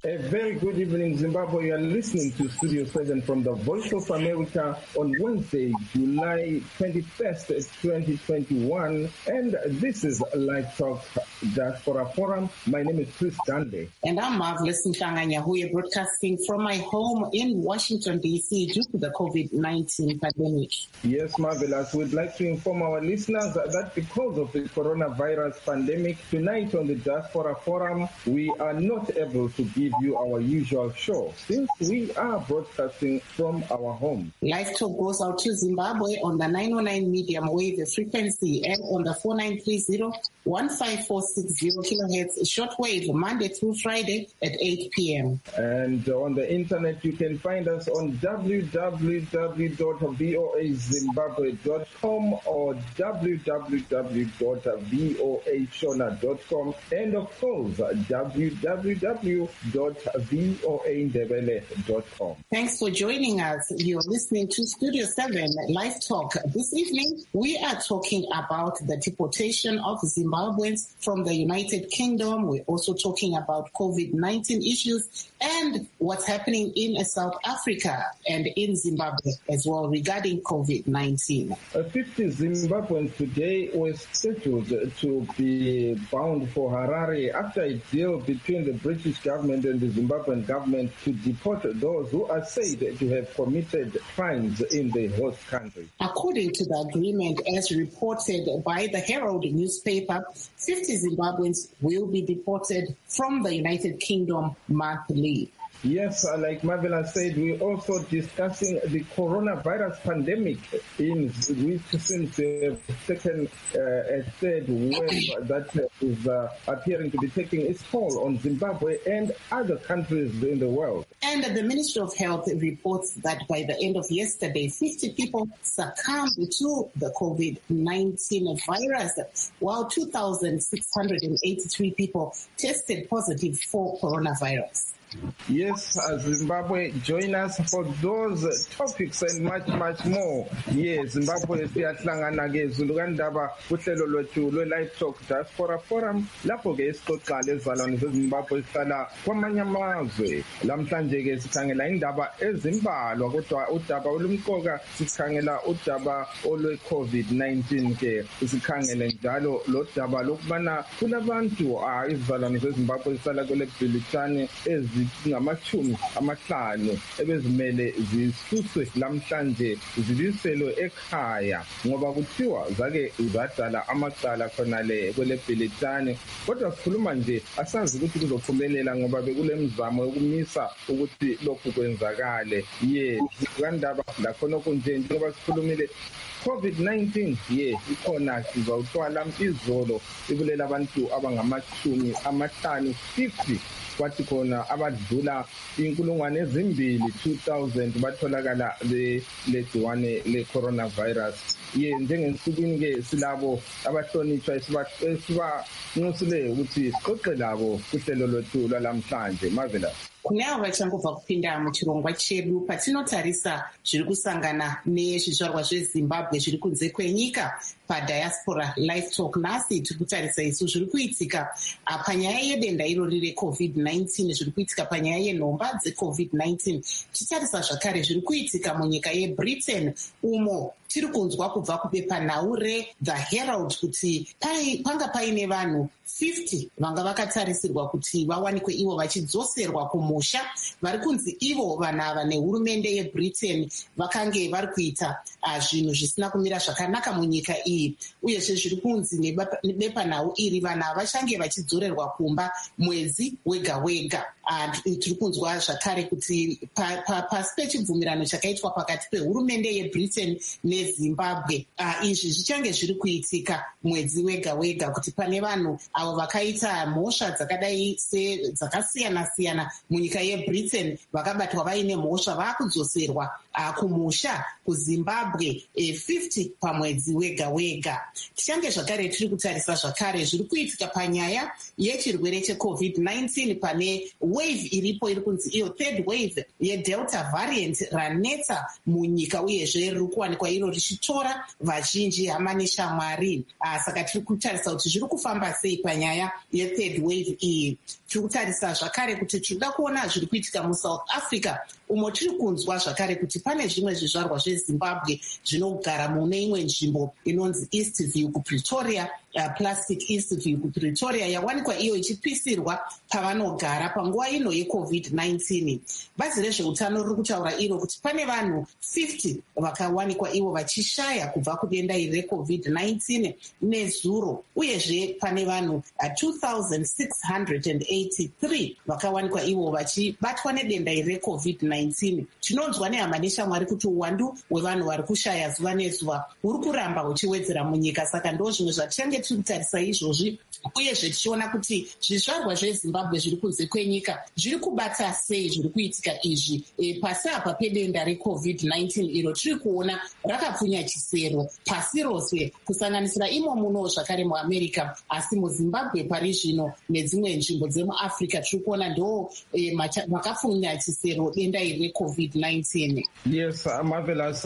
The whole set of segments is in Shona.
A very good evening, Zimbabwe. You are listening to Studio 7 from the Voice of America on Wednesday, July 21st, 2021. And this is Live Talk Diaspora Forum. My name is Chris Danley. And I'm Marvelous Mhlanganya, who are broadcasting from my home in Washington, D.C. due to the COVID-19 pandemic. Yes, Marvelous. We'd like to inform our listeners that because of the coronavirus pandemic, tonight on the Diaspora Forum, we are not able to give you our usual show since we are broadcasting from our home. Live Talk goes out to Zimbabwe on the 909 medium wave frequency and on the 4930-15460 kilohertz shortwave Monday through Friday at 8 p.m. And on the internet, you can find us on www.voazimbabwe.com or www.voashona.com and of course www.voaindebele.com. Thanks for joining us. You're listening to Studio 7 Live Talk. This evening, we are talking about the deportation of Zimbabweans from the United Kingdom. We're also talking about COVID-19 issues and what's happening in South Africa and in Zimbabwe as well regarding COVID-19. 50 Zimbabweans today were scheduled to be bound for Harare after a deal between the British government and the Zimbabwean government to deport those who are said to have committed crimes in the host country. According to the agreement, as reported by the Herald newspaper, 50 Zimbabweans will be deported from the United Kingdom monthly. Yes, like Marvela said, we're also discussing the coronavirus pandemic in which since the second a third wave that is appearing to be taking its toll on Zimbabwe and other countries in the world. And the Ministry of Health reports that by the end of yesterday, 50 people succumbed to the COVID-19 virus, while 2,683 people tested positive for coronavirus. Yes, Zimbabwe, join us for those topics and much more. Yes, Zimbabwe siyahlangana ke zulukandaba uhlelo lwethu lwe-Live Talk Diaspora Forum lapho ke sixoxa lezalwane zeZimbabwe sihlala kwamanye amazwe. Lamhlanje ke sikhangela indaba ezimbalwa kodwa udaba olumqoka sikhangela udaba olwe-COVID-19 ke sikhangele njalo lo daba lokubana kulabantu izalwane zeZimbabwe sihlala kule Bhilitane zingamachumi amahlanu ebezimele zisuswe lamhlanje zibiselwe ekhaya ngoba kuthiwa zake zadala amacala khonale kwele Bhilitane kodwa sikhuluma nje asazi ukuthi kuzophumelela ngoba bekulemizamo yokumisa ukuthi lokhu kwenzakale kandaba lakhona kunje njengoba sikhulumile COVID-19 ikhona sizawuthwala izolo ibulela abantu abangamachumi amahlanu 50 kwathi khona abadlula 2,000 batholakala legciwane le-coronavirus. Njengensukwini ke silabo abahlonishwa esibanxusile ukuthi sixoxe labo kuhlelo lwethu lwalamhlanje. Marvelous. Kune avo vachangobva kupinda muchirongwa chedu patinotarisa zviri kusangana nezvizvarwa zveZimbabwe zviri kunze kwenyika paDiaspora Live Talk. Nhasi tiri kutarisa isu zviri kuitika panyaya yedenda irori reCOVID-19, zviri kuitika panyaya yenhomba dzeCOVID-19. Titarisa zvakare zviri kuitika munyika yeBritain umo tiri kunzwa kubva kubepanhau reThe Herald kuti panga paine vanhu 50 vanga vakatarisirwa kuti vawanikwe ivo vachidzoserwa kumusha, vari kunzi ivo vanhu ava nehurumende yeBritain vakange vari kuita zvinhu zvisina kumira zvakanaka munyika iyi, uyezve zviri kunzi nebepanhau iri vanhu ava vachange vachidzorerwa kumba mwedzi wega wega. Tiri kunzwa zvakare kuti pasi pechibvumirano chakaitwa pakati pehurumende yeBritain neZimbabwe, izvi zvichange zviri kuitika mwedzi wega wega, kuti pane vanhu avo vakaita mhosva dzakadai dzakasiyana siyana munyika yeBritain vakabatwa vaine mhosva vaakudzoserwa kumusha kuzimbabwe 50 pamwedzi wega wega. Tichange zvakare tiri kutarisa zvakare zviri kuitika panyaya yechirwere cheCovid-19 pane wave iripo iri kunzi iyo third wave yedelta variant ranetsa munyika uyezve riri kuwanikwa iro richitora vazhinji hama neshamwari. Saka tiri kutarisa kuti zviri kufamba sei panyaya yethird wave iyi. Tiri kutarisa zvakare kuti tirikuda kuona zviri kuitika muSouth Africa umo tiri kunzwa zvakare kuti pane zvimwe zvizvarwa zveZimbabwe zvinogara mune imwe nzvimbo inonzi Eastview kuPretoria, Plastic Eastview kuPretoria yawanikwa iyo ichipisirwa pavanogara panguva ino yeCovid-19. Bazi rezveutano riri kutaura iro kuti pane vanhu 50 vakawanikwa ivo vachishaya kubva kudenda iri reCovid-19 nezuro, uyezve pane vanhu 2,683 vakawanikwa ivo vachibatwa nedenda iri reCovid-19. Tinonzwa nehama neshamwari kuti uwandu hwevanhu vari kushaya zuva nezuva huri kuramba huchiwedzera munyika. Saka ndo zvimwe zvatichange tiri kutarisa izvozvi, uyezve tichiona kuti zvizvarwa zveZimbabwe zviri kunze kwenyika zviri kubata sei zviri kuitika izvi pasi apa pedenda reCovid-19 iro tiri kuona rakapfunya chisero pasi rose, kusanganisira imo muno zvakare muAmerica, asi muZimbabwe pari zvino nedzimwe nzvimbo dzemuAfrica tiri kuona ndo makapfunya chisero denda iri reCovid-19. Yes, marvelous.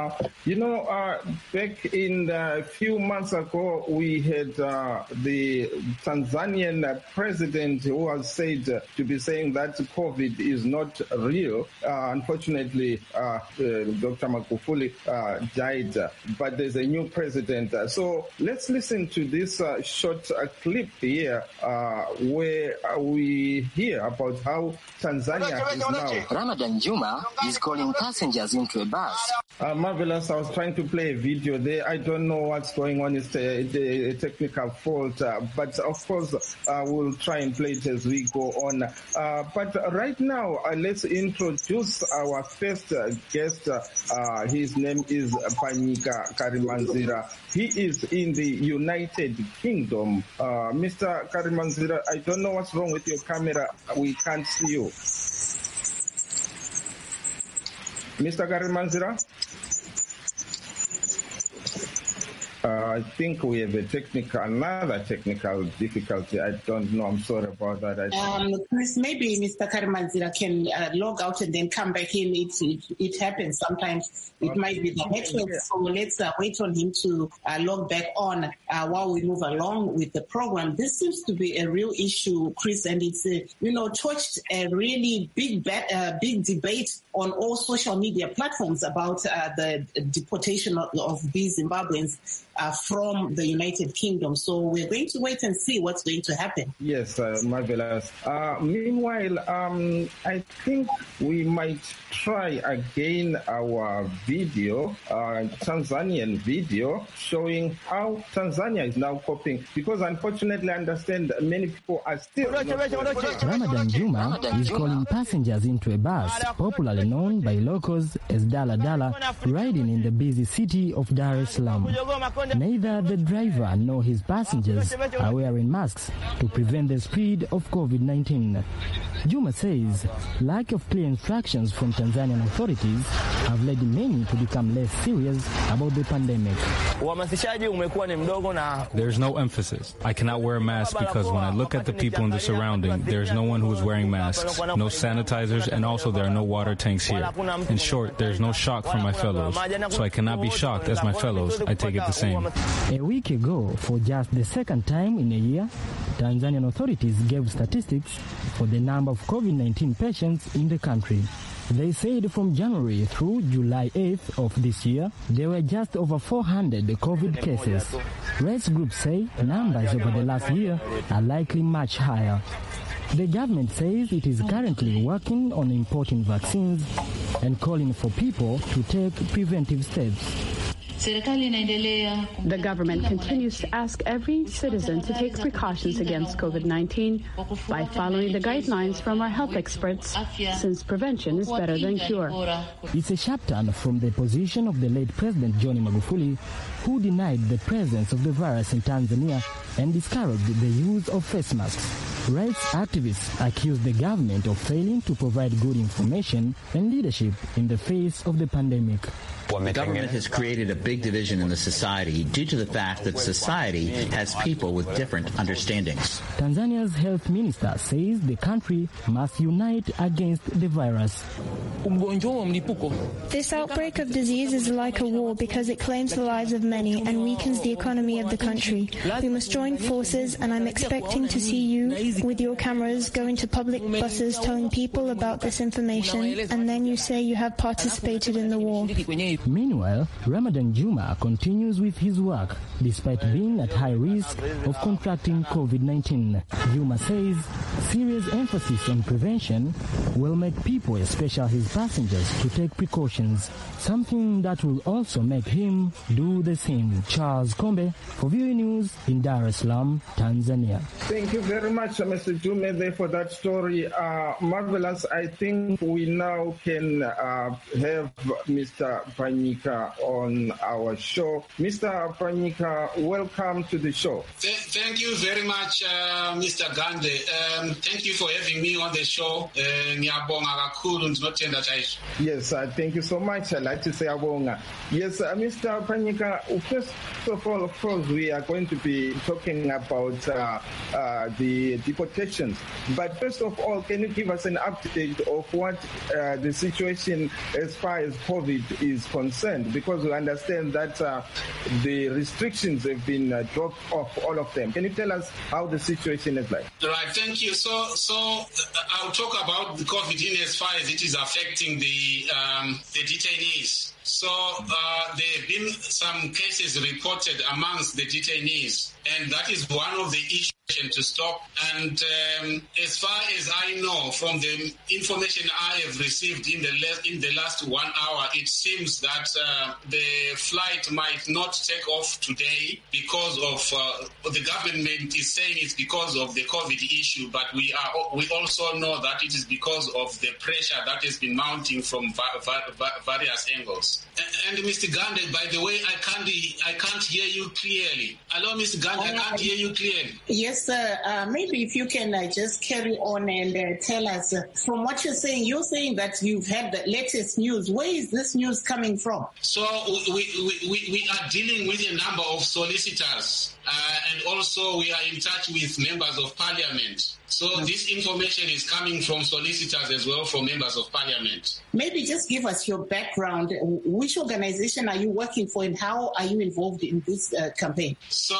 Back in a few months ago, we had the Tanzanian president who was said to be saying that COVID is not real. Unfortunately, Dr. Magufuli died, but there's a new president. So let's listen to this short clip here where we hear about how Tanzania is now. Ramadan Juma is calling passengers into a bus. Marvelous. I was trying to play a video there. I don't know what's going on. It's a technical fault. But of course, we'll try and play it as we go on. But right now, let's introduce our first guest. His name is Phanyika Karimanzira. He is in the United Kingdom. Mr. Karimanzira, I don't know what's wrong with your camera. We can't see you. Mr. Karimanzira? I think we have another technical difficulty. I don't know. I'm sorry about that. Chris, maybe Mr. Karimanzira can log out and then come back in. It happens sometimes. It might be the network. So let's wait on him to log back on while we move along with the program. This seems to be a real issue, Chris, and it's touched a really big debate on all social media platforms about the deportation of these Zimbabweans from the United Kingdom. So we're going to wait and see what's going to happen. Yes, marvelous. Meanwhile, I think we might try again our video, Tanzanian video, showing how Tanzania is now coping, because unfortunately I understand many people are still... Ramadan Juma is calling passengers into a bus, popularly known by locals as Dala Dala, riding in the busy city of Dar es Salaam. Neither the driver nor his passengers are wearing masks to prevent the spread of COVID-19. Juma says lack of clear instructions from Tanzanian authorities have led many to become less serious about the pandemic. There's no emphasis. I cannot wear a mask because when I look at the people in the surrounding, there's no one who is wearing masks, no sanitizers, and also there are no water tanks here. In short, there's no shock from my fellows, so I cannot be shocked as my fellows. I take it the same. A week ago, for just the second time in a year, Tanzanian authorities gave statistics for the number of COVID-19 patients in the country. They said from January through July 8th of this year, there were just over 400 COVID cases. Rights groups say numbers over the last year are likely much higher. The government says it is currently working on importing vaccines and calling for people to take preventive steps. The government continues to ask every citizen to take precautions against COVID-19 by following the guidelines from our health experts, since prevention is better than cure. It's a sharp turn from the position of the late President John Magufuli, who denied the presence of the virus in Tanzania and discouraged the use of face masks. Rights activists accuse the government of failing to provide good information and leadership in the face of the pandemic. The government has created a big division in the society due to the fact that society has people with different understandings. Tanzania's health minister says the country must unite against the virus. This outbreak of disease is like a war because it claims the lives of many and weakens the economy of the country. We must join forces, and I'm expecting to see you with your cameras go into public buses telling people about this information, and then you say you have participated in the war. Meanwhile, Ramadan Juma continues with his work despite being at high risk of contracting COVID-19. Juma says serious emphasis on prevention will make people, especially his passengers, to take precautions, something that will also make him do the same. Charles Kombe for VOA News in Dar es Salaam, Tanzania. Thank you very much, Mr. Jume, for that story. Marvelous. I think we now can have Mr. Panyika on our show. Mr. Panyika, welcome to the show. Thank you very much, Mr. Gande. Thank you for having me on the show. Yes, thank you so much. I'd like to say abonga. Yes, Mr. Panyika, first of all, of course, we are going to be talking about the deportations. But first of all, can you give us an update of what the situation as far as COVID is concerned? Because we understand that the restrictions have been dropped off, all of them. Can you tell us how the situation is like? Right, thank you. So I'll talk about the COVID in as far as it is affecting the detainees. So there have been some cases reported amongst the detainees, and that is one of the issues to stop. And as far as I know, from the information I have received in the last 1 hour, it seems that the flight might not take off today because of the government is saying it's because of the COVID issue, but we also know that it is because of the pressure that has been mounting from various angles. And Mr. Gande, by the way, I can't hear you clearly. Hello, Mr. Gande, I can't hear you clearly. Yes, sir. Maybe if you can just carry on and tell us, from what you're saying that you've had the latest news. Where is this news coming from? So we are dealing with a number of solicitors, and also we are in touch with members of parliament. So this information is coming from solicitors as well, from members of parliament. Maybe just give us your background. Which organization are you working for, and how are you involved in this campaign? So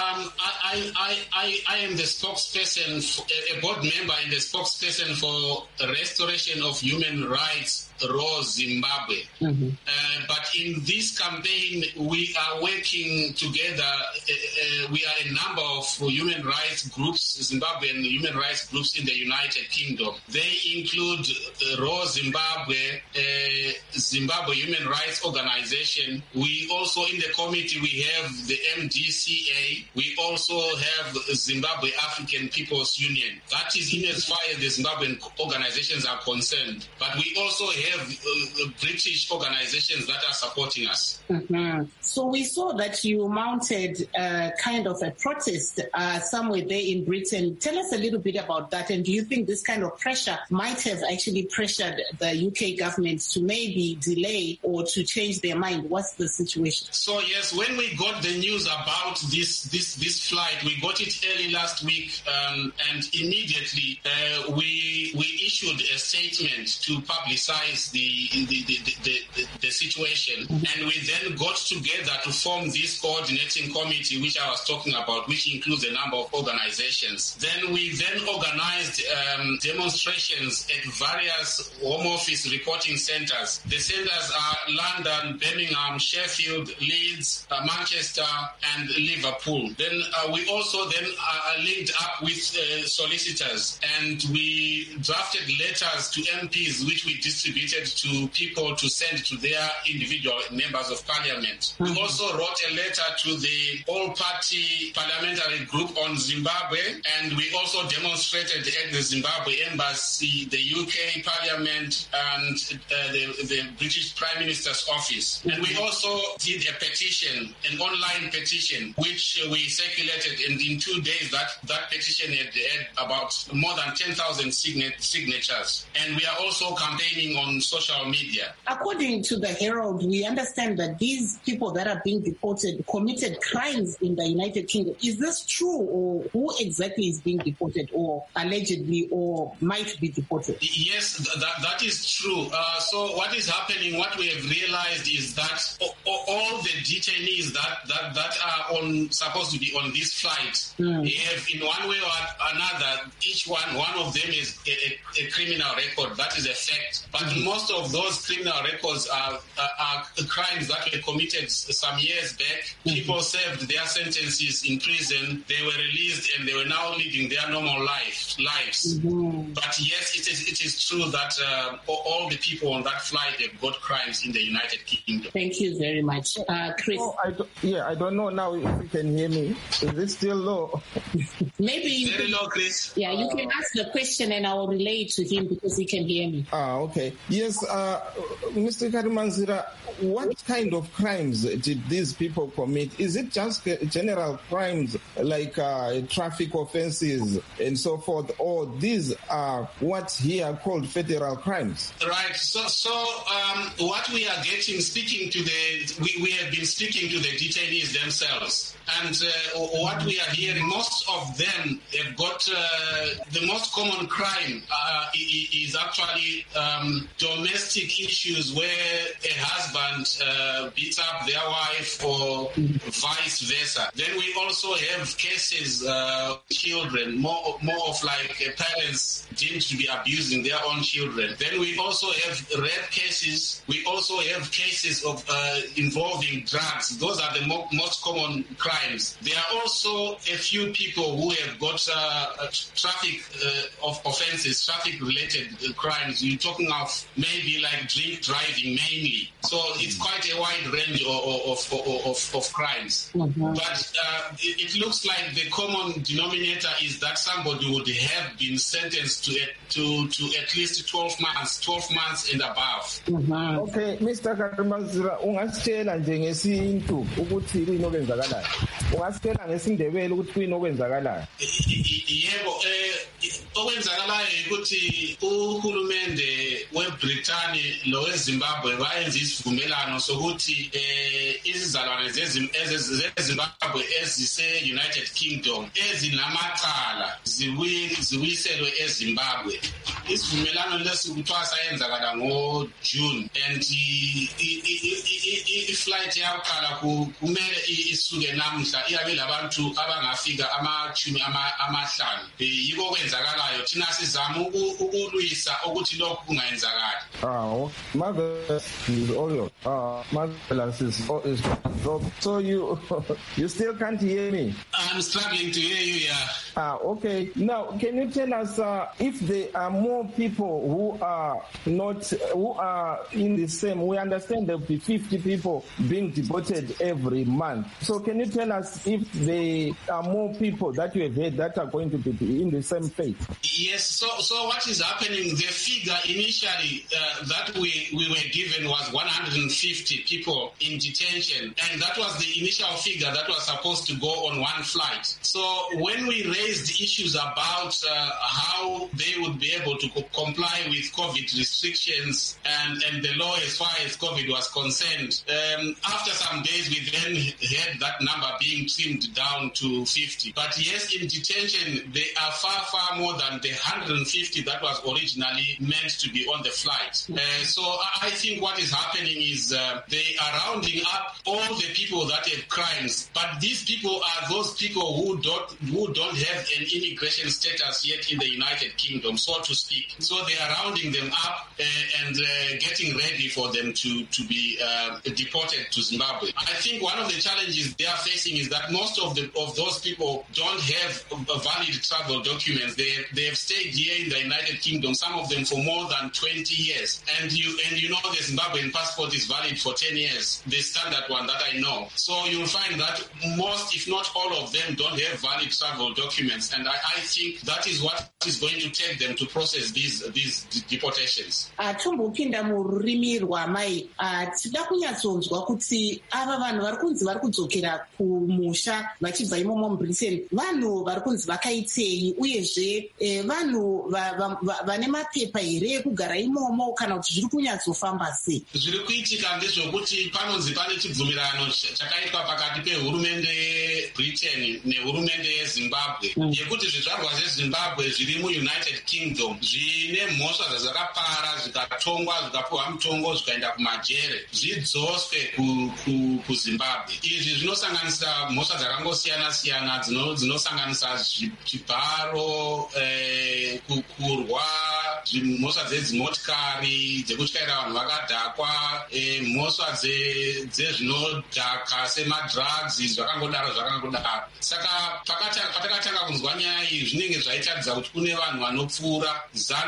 I am the spokesperson, a board member and the spokesperson for restoration of human rights, Raw Zimbabwe. Mm-hmm. But in this campaign, we are working together. We are a number of human rights groups, Zimbabwean human rights groups in the United Kingdom. They include Raw Zimbabwe, Zimbabwe Human Rights Organization. We also, in the committee, we have the MDCA. We also have Zimbabwe African People's Union. That is in as far as the Zimbabwean organizations are concerned. But we also have British organizations that are supporting us. Mm-hmm. So we saw that you mounted kind of a protest somewhere there in Britain. Tell us a little bit about that, and do you think this kind of pressure might have actually pressured the UK government to maybe delay or to change their mind? What's the situation? So yes, when we got the news about this flight, we got it early last week, and immediately we issued a statement to publicize the situation, and we then got together to form this coordinating committee which I was talking about, which includes a number of organizations. Then we organized demonstrations at various Home Office reporting centers. The centers are London, Birmingham, Sheffield, Leeds, Manchester, and Liverpool. Then we also linked up with solicitors, and we drafted letters to MPs which we distributed to people to send to their individual members of parliament. Mm-hmm. We also wrote a letter to the all-party parliamentary group on Zimbabwe, and we also demonstrated at the the Zimbabwe Embassy, the UK Parliament, and the British Prime Minister's office. And we also did a petition, an online petition, which we circulated, and in 2 days that petition had about more than 10,000 signatures. And we are also campaigning on social media. According to the Herald, we understand that these people that are being deported committed crimes in the United Kingdom. Is this true, or who exactly is being deported, or allegedly, or might be deported? Yes, that is true. So what is happening, what we have realized is that all the detainees that are supposed to be on this flight have, in one way or another, each one of them is a criminal record. That is a fact. But most of those criminal records are crimes that were committed some years back. People served their sentences in prison. They were released and they were now living their normal lives. But yes, it is true that all the people on that flight have got crimes in the United Kingdom. Thank you very much. Chris? I don't know now if you can hear me. Is it still low? Maybe very low, Chris. Yeah, you can ask the question and I will relay it to him because he can hear me. Okay. Yes, Mr. Karimanzira, what kind of crimes did these people commit? Is it just general crimes like traffic offenses and so forth, or these are what here called federal crimes? Right. So what we are getting, we have been speaking to the detainees themselves. And what we are hearing, most of them have got the most common crime is actually domestic issues where a husband beats up their wife or vice versa. Then we also have cases, children, more of like parents deemed to be abusing their own children. Then we also have rape cases. We also have cases of involving drugs. Those are the most common crimes. There are also a few people who have got traffic offenses, traffic-related crimes. You're talking of maybe like drink driving mainly. So it's quite a wide range of crimes. But it looks like the common denominator is that somebody would have been sentenced to at least 12 months and above. Okay, Mr. Karimanzira, ungasitshela nje ngesintu ukuthi kuyinokwenzakalayo. Ungasitshela ngesindebele ukuthi kuyinokwenzakalayo. Yebo, okwenzakalayo ukuthi uhulumende weBrithani lo weZimbabwe bayenza isivumelano sokuthi izizalwane zeZimbabwe ezise-United Kingdom ezinamacala zibuyiselwe eZimbabwe. Isivumelano lesi kuthiwa sayenzakala ngoJune, and iflight yakuqala kumele isuke namhla iyabe labantu abangafika 50. Yiko kwenzakalayo, thina sizama ukulwisa ukuthi lokhu kungayenzakali. Marvelous is all yours. Marvelous is so you still can't hear me? I'm struggling to hear you, yeah. Okay. Now, can you tell us if there are more people who are in the same? We understand there will be 50 people being deported every month. So can you tell us if there are more people that you have heard that are going to be in the same fate? Yes. So what is happening? The figure initially that we were given was 150 people in detention, and that was the initial figure that was supposed to go on one flight. So when we raised issues about how they would be able to comply with COVID restrictions and the law as far as COVID was concerned, after some days we then had that number being trimmed down to 50. But yes, in detention, they are far more than the 150 that was originally meant to be on the flight. So I think what is happening is they are rounding up all the people that have crimes, but these people are those people who don't have an immigration status yet in the United Kingdom, so to speak. speak. So they are rounding them up and getting ready for them to be deported to Zimbabwe. I think one of the challenges they are facing is that most of those people don't have valid travel documents. They have stayed here in the United Kingdom, some of them for more than 20 years. And you know the Zimbabwean passport is valid for 10 years, the standard one that I know. So you'll find that most, if not all of them, don't have valid travel documents. And I think that is what is going to take them to process these deportations. Tombopinda mururimi rwamai tida kunyatsonzwa kuti ava vanhu vari kunzi vari kudzokera kumusha vachibva imomo mubritain vanhu vari kunzi vakaitei uyezve vanhu vane mapepa here ekugara imomo kana kuti zviri kunyatsofamba sei? Zviri kuitika ndezvokuti panonzi pane chibvumirano chakaitwa pakati pehurumende yebritain nehurumende yezimbabwe yekuti zvizvarwa zvezimbabwe zviri muunited kingdom zvine mhosva zvazvakapara zvikatongwa zvikapiwa mutongo zvikaenda kumajere zvidzoswe kuzimbabwe. Izvi zvinosanganisira mhosva dzakangosiyana-siyana dzinosanganisa zvibharo, kukurwa, mhosva dzedzimotikari dzekutyaira vanhu vakadhakwa, mhosva dzezvinodhaka semadrugs zvakangodaro. Saka patakatanga kunzwa nyaya iyi zvinenge zvaitaridza kuti kune vanhu vanopfuura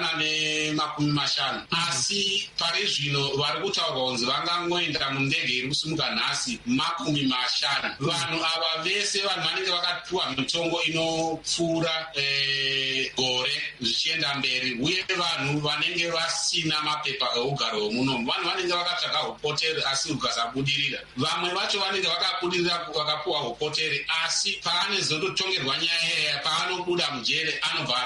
150 asi pari zvino vari kutaurwa kunzi vangangoenda mundege iri kusimuka nhasi 50. Vanhu ava vese vanhu vanenge vakapiwa mitongo inopfuura gore zvichienda mberi uye vanhu vanenge vasina mapepa eugaro hwemunomu. Vanhu vanenge vakatsvaga upoteri asi hukasabudirira. Vamwe vacho vanenge vakabudirira vakapiwa upoteri asi paanozototongerwa nyaya paanobuda mujere anobva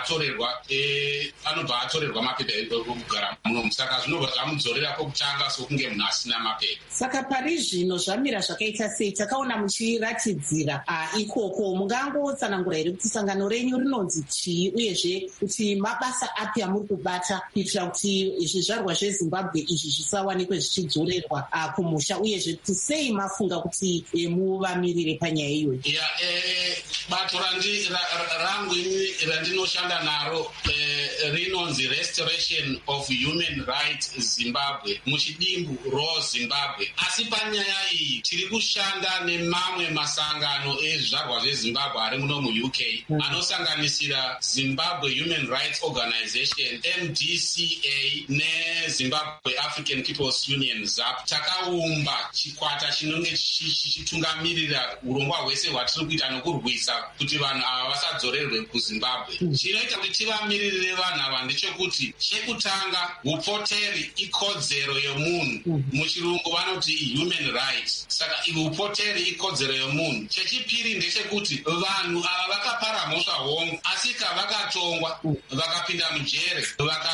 atorerwa mapepa ekugara munomu. Saka zvinobva zvamudzorera pokutanga sokunge munhu asina mapepa. Saka pari zvino zvamira zvakaita sei? Takaona muchiratidzira ikoko, mungangotsanangura here kuti sangano renyu rinonzi chii uyezve kuti mabasa api amuri kubata kuitira kuti zvizvarwa zvezimbabwe izvi zvisawanikwe zvichidzorerwa kumusha uyezve kuti sei mafunga kuti muvamirire panyaya iyoyi? Bato rangu randinoshanda naro rinonzi Restoration of Human Rights Zimbabwe, muchidimbu Raw Zimbabwe. Asi panyaya iyi tiri kushanda nemamwe masangano ezvizvarwa zvezimbabwe ari muno muUK anosanganisira Zimbabwe Human Rights Organization MDCA neZimbabwe African People's Union ZAP. Takaumba chikwata chinonge chichitungamirira urongwa hwese hwatiri kuita nokurwisa kuti vanhu ava vasadzorerwe kuZimbabwe. Chinoita kuti tivamiririre vanhu ava ndechekuti chekutanga upoteri ikodzero yomunhu, muchirungu vanoti human rights. Saka upoteri ikodzero yomunhu. Chechipiri ndechekuti vanhu ava vakapara mhosva hongu asi vakatongwa vakapinda mujere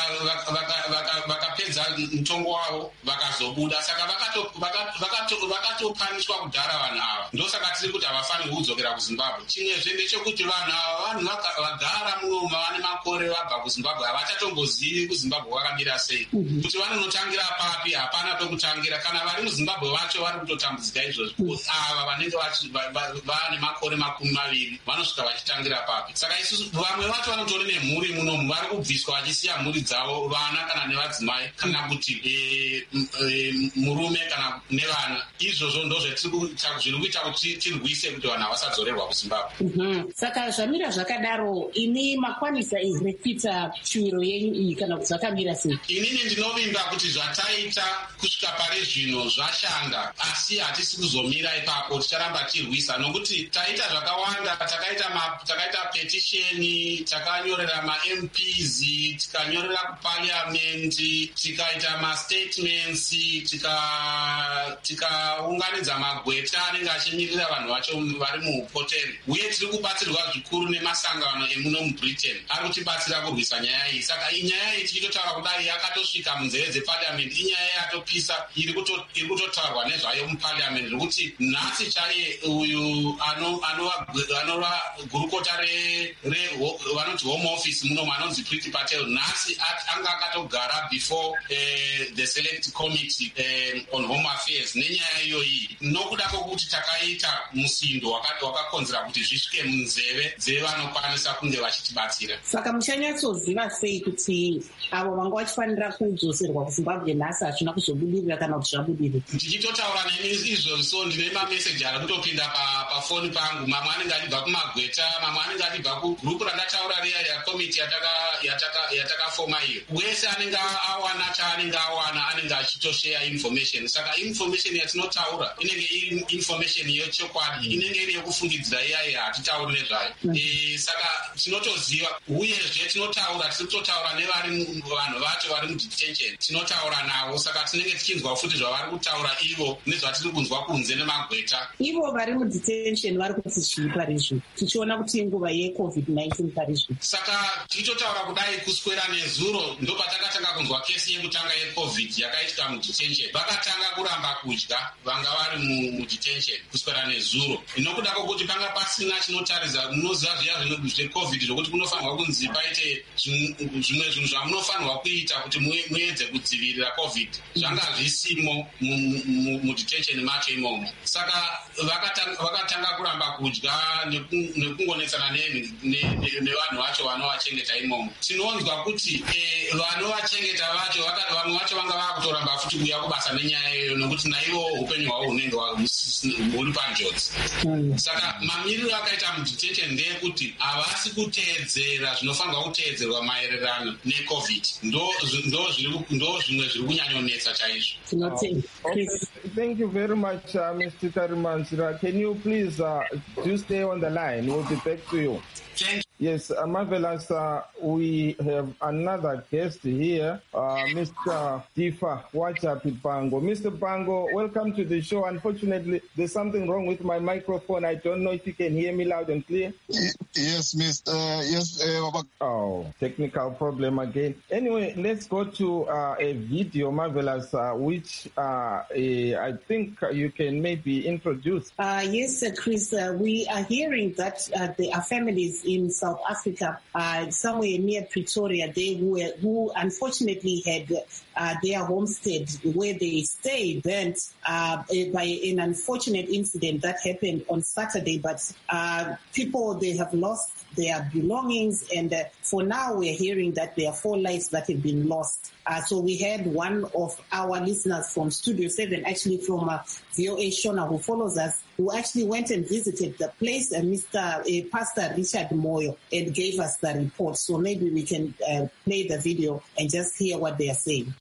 vakapedza mutongo wavo vakazobuda. Saka vakatopaniswa kudhara vanhu ava. Ndosaka tiri kuti havafaniri kudzokera kuZimbabwe. Chimwezve ndechekuti vanhu vagara munomu vane makore vabva kuZimbabwe havachatombozii kuZimbabwe kwakamira sei, kuti vanonotangira papi, hapana pekutangira. Kana vari muZimbabwe vacho vari kutotambudzika izvozvo. Ava vanenge vane makore 20 vanosvika vachitangira papi. Saka isusu vamwe vacho vanotori nemhuri munomu vari kubviswa vachisiya mhuri dzavo, vana kana nevadzimai kana kuti murume kana nevana. Izvozvo zviri kuita kuti tirwise kuti vanhu havasadzorerwa kuZimbabwe. Saka zvamira zvakadaro ini makwanisa here kuita shuviro yenyu iyi kana kuti zvakamira sei? Inini ndinovimba kuti zvataita kusvika pari zvino zvashanda asi hatisi kuzomira ipapo, ticharamba tirwisa nokuti taita zvakawanda. Takaita petisheni, takanyorera maMPs, tikanyorera kuparliamendi, tikaita mastatements, tikaunganidza magweta anenge achimirira vanhu vacho vari muupoteri uye tiri kubatsirwa zvikuru nemasangano emuno mubritain ari kutibatsira kurwisa nyaya iyi. Saka inyaya iyi tichitotaura kudai yakatosvika munzeve dzeparliamendi, inyaya yatopisa iri kutotaurwa nezvayo muparliamendi zvekuti nhasi chaiye uyu anova gurukota vanoti home office muno anonzi Priti Patel nhasi anga akatogara before the select committee on home affairs nenyaya iyoyi nokuda kwokuti takaita musindo wakakonzera kuti zvisvike munzeve dzevanokwanisa kunge vachitibatsira. Saka muchanyatsoziva sei kuti avo vanga vachifanira kudzoserwa kuZimbabwe nhasi hazvina kuzobudirira kana kuti zvabudirira? Ndichitotaura izvozvo ndine mameseji ari kutopinda pafoni pangu, mamwe anenge achibva kumagweta, mamwe anenge achibva kugurupu randataura riya yakomiti yatakafoma iyo. Wese anenge awana chaanenge awana anenge achitosheya information. Saka information yatinotaura inenge iri information yechokwadi, inenge iri yekufungidzira iyayi hatitauri nezvayo. Saka tinotoziva uyezve tinototaura nevari vanhu vacho vari mudetention, tinotaura navo. Saka tinenge tichinzwa futi zvavari kutaura ivo nezvatiri kunzwa kunze nemagweta. Ivo vari mudetention vari kuti zvii parizvo, tichiona kuti nguva yeCovid-19 parizvo. Saka tichitotaura kudai kuswera nezuro ndopatakatanga kunzwa kesi yekutanga yeCovid yakaitika mudetention. Vakatanga kuramba kudya vanga vari mudetention kuswera nezuro. Inokuda kwokuti panga pasina chinotaridza, munoziva zviya zveCovid zvokuti kunofanirwa kunzi paite zvimwe zvinhu zvamunofanirwa kuita kuti muedze kudzivirira COVID. Zvanga zvisimo mudetention macho imomo. Saka vakatanga kuramba kudya nekungonetsana nevanhu vacho vanovachengeta imomo. Tinonzwa kuti vanovachengeta vacho vamwe vacho vanga vakutoramba futi kuuya kubasa nenyaya iyoyo nokuti naivo upenyu hwavo hunenge huri panjodzi. Saka mamiriro akaita mudetention ndeyekuti havasi kuteedzera zvinofanirwa kuteedzerwa maererano neCovid. Ndo zvimwe zviri kunyanyonetsa chaizvo. Thank you very much, Mr. Tarimanzira. Can you please do stay on the line? We'll be back to you. Thank you. Yes, marvelous. We have another guest here, Mr. Difa Wachapipango. Mr. Pango, welcome to the show. Unfortunately, there's something wrong with my microphone. I don't know if you can hear me loud and clear. Yes, Mr. Oh, technical problem again. Anyway, let's go to a video, marvelous, which I think you can maybe introduce. Yes, Chris, we are hearing that there are families in South Africa, somewhere near Pretoria, who unfortunately had their homestead where they stayed burnt by an unfortunate incident that happened on Saturday. But people, they have lost their belongings, and for now we're hearing that there are 4 lives that have been lost. So we had one of our listeners from Studio 7, actually from VOA Shona, who follows us, who actually went and visited the place, Pastor Richard Moyo, and gave us the report. So maybe we can play the video and just hear what they are saying.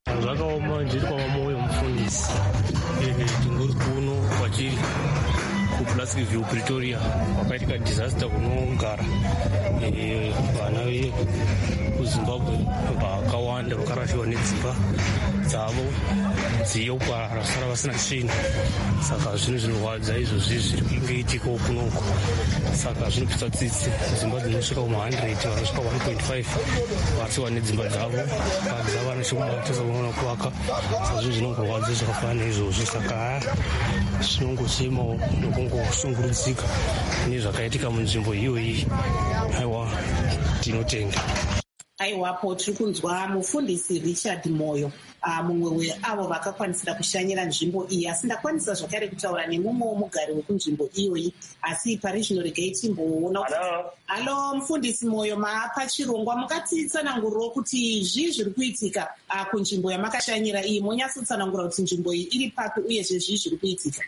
Plastic View Pretoria wakaitika disaster kunogara vana vekuZimbabwe vakawanda vakarashiwa nedzimba dzavo dziyo parasara vasina chinhu. Saka zvinhu zvinorwadza izvozvi zviri kungoitika kunoko. Saka zvinopisa tsitsi dzimba dzinosvika kuma100 vanosvika 1.5 vatsiwa nedzimba dzavo vadzavana chekubata sakuona kuvaka. Saka zvinhu zvinongorwadza zvakafanana neizvozvi. Saka zvinongosemawo nokungoshungurudzika nezvakaitika munzvimbo iyoyi. Aiwa, tinotenga. Aiwapo tiri kunzwa mufundisi Richard Moyo, mumwe weavo vakakwanisira kushanyira nzvimbo iyi, asi ndakwanisa zvakare kutaura nemumwe womugari wekunzvimbo iyoyi, asi pari zvino regai timboona. Halo mufundisi Moyo, maapa chirongwa, mukatitsanangurirawo kuti zvii zviri kuitika kunzvimbo yamakashanyira iyi. Monyatsotsanangura kuti nzvimbo iyi iri papi uyezve zvii zviri kuitika.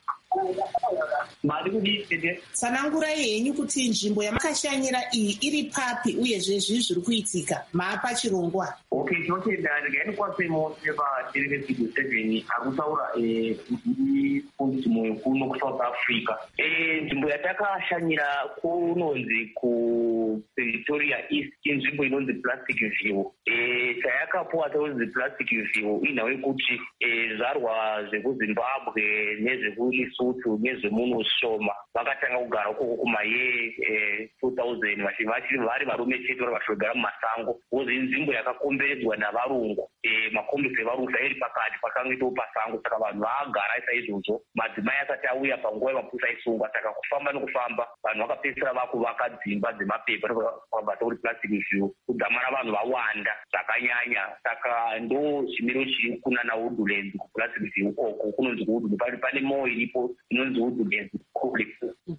Tsanangurai henyu kuti nzvimbo yamakashanyira iyi iri papi uyezve zvii zviri kuitika, maapa chirongwa. Okay, tinotenda ndikaenekwasemwo sevaterevezvideo 7 akutaura kufundisi Moyo kuno kuSouth Africa. Nzvimbo yatakashanyira kunonzi kuPretoria East, inzvimbo inonzi Plastic View. Chayakapuwa tonzi Plastic View inhau yekuti zvarwa zvekuZimbabwe nezvekuLesotho nezvemuno shoma vakatanga kugara ukoko kumaye 2000 vachiri vari varume chete vari vachigara mumasango. Kozi inzvimbo yakakomberedzwa navarungu, makombisi evarungu sairi pakati pakangoitawo pasango. Saka vanhu vagara saizvozvo, madzimai asati auya panguva yemapusa aisungwa. Saka kufamba nokufamba vanhu vakapedzisira vakuvaka dzimba dzemapepa, vakabva tori Plastic View, kudzamara vanhu vawanda zvakanyanya. Saka saka ndo chimiro chiri kunana Woodlands kuPlacerville ukoko kunonzi Woodlands pane mall iripo inonzi Woodlands complex.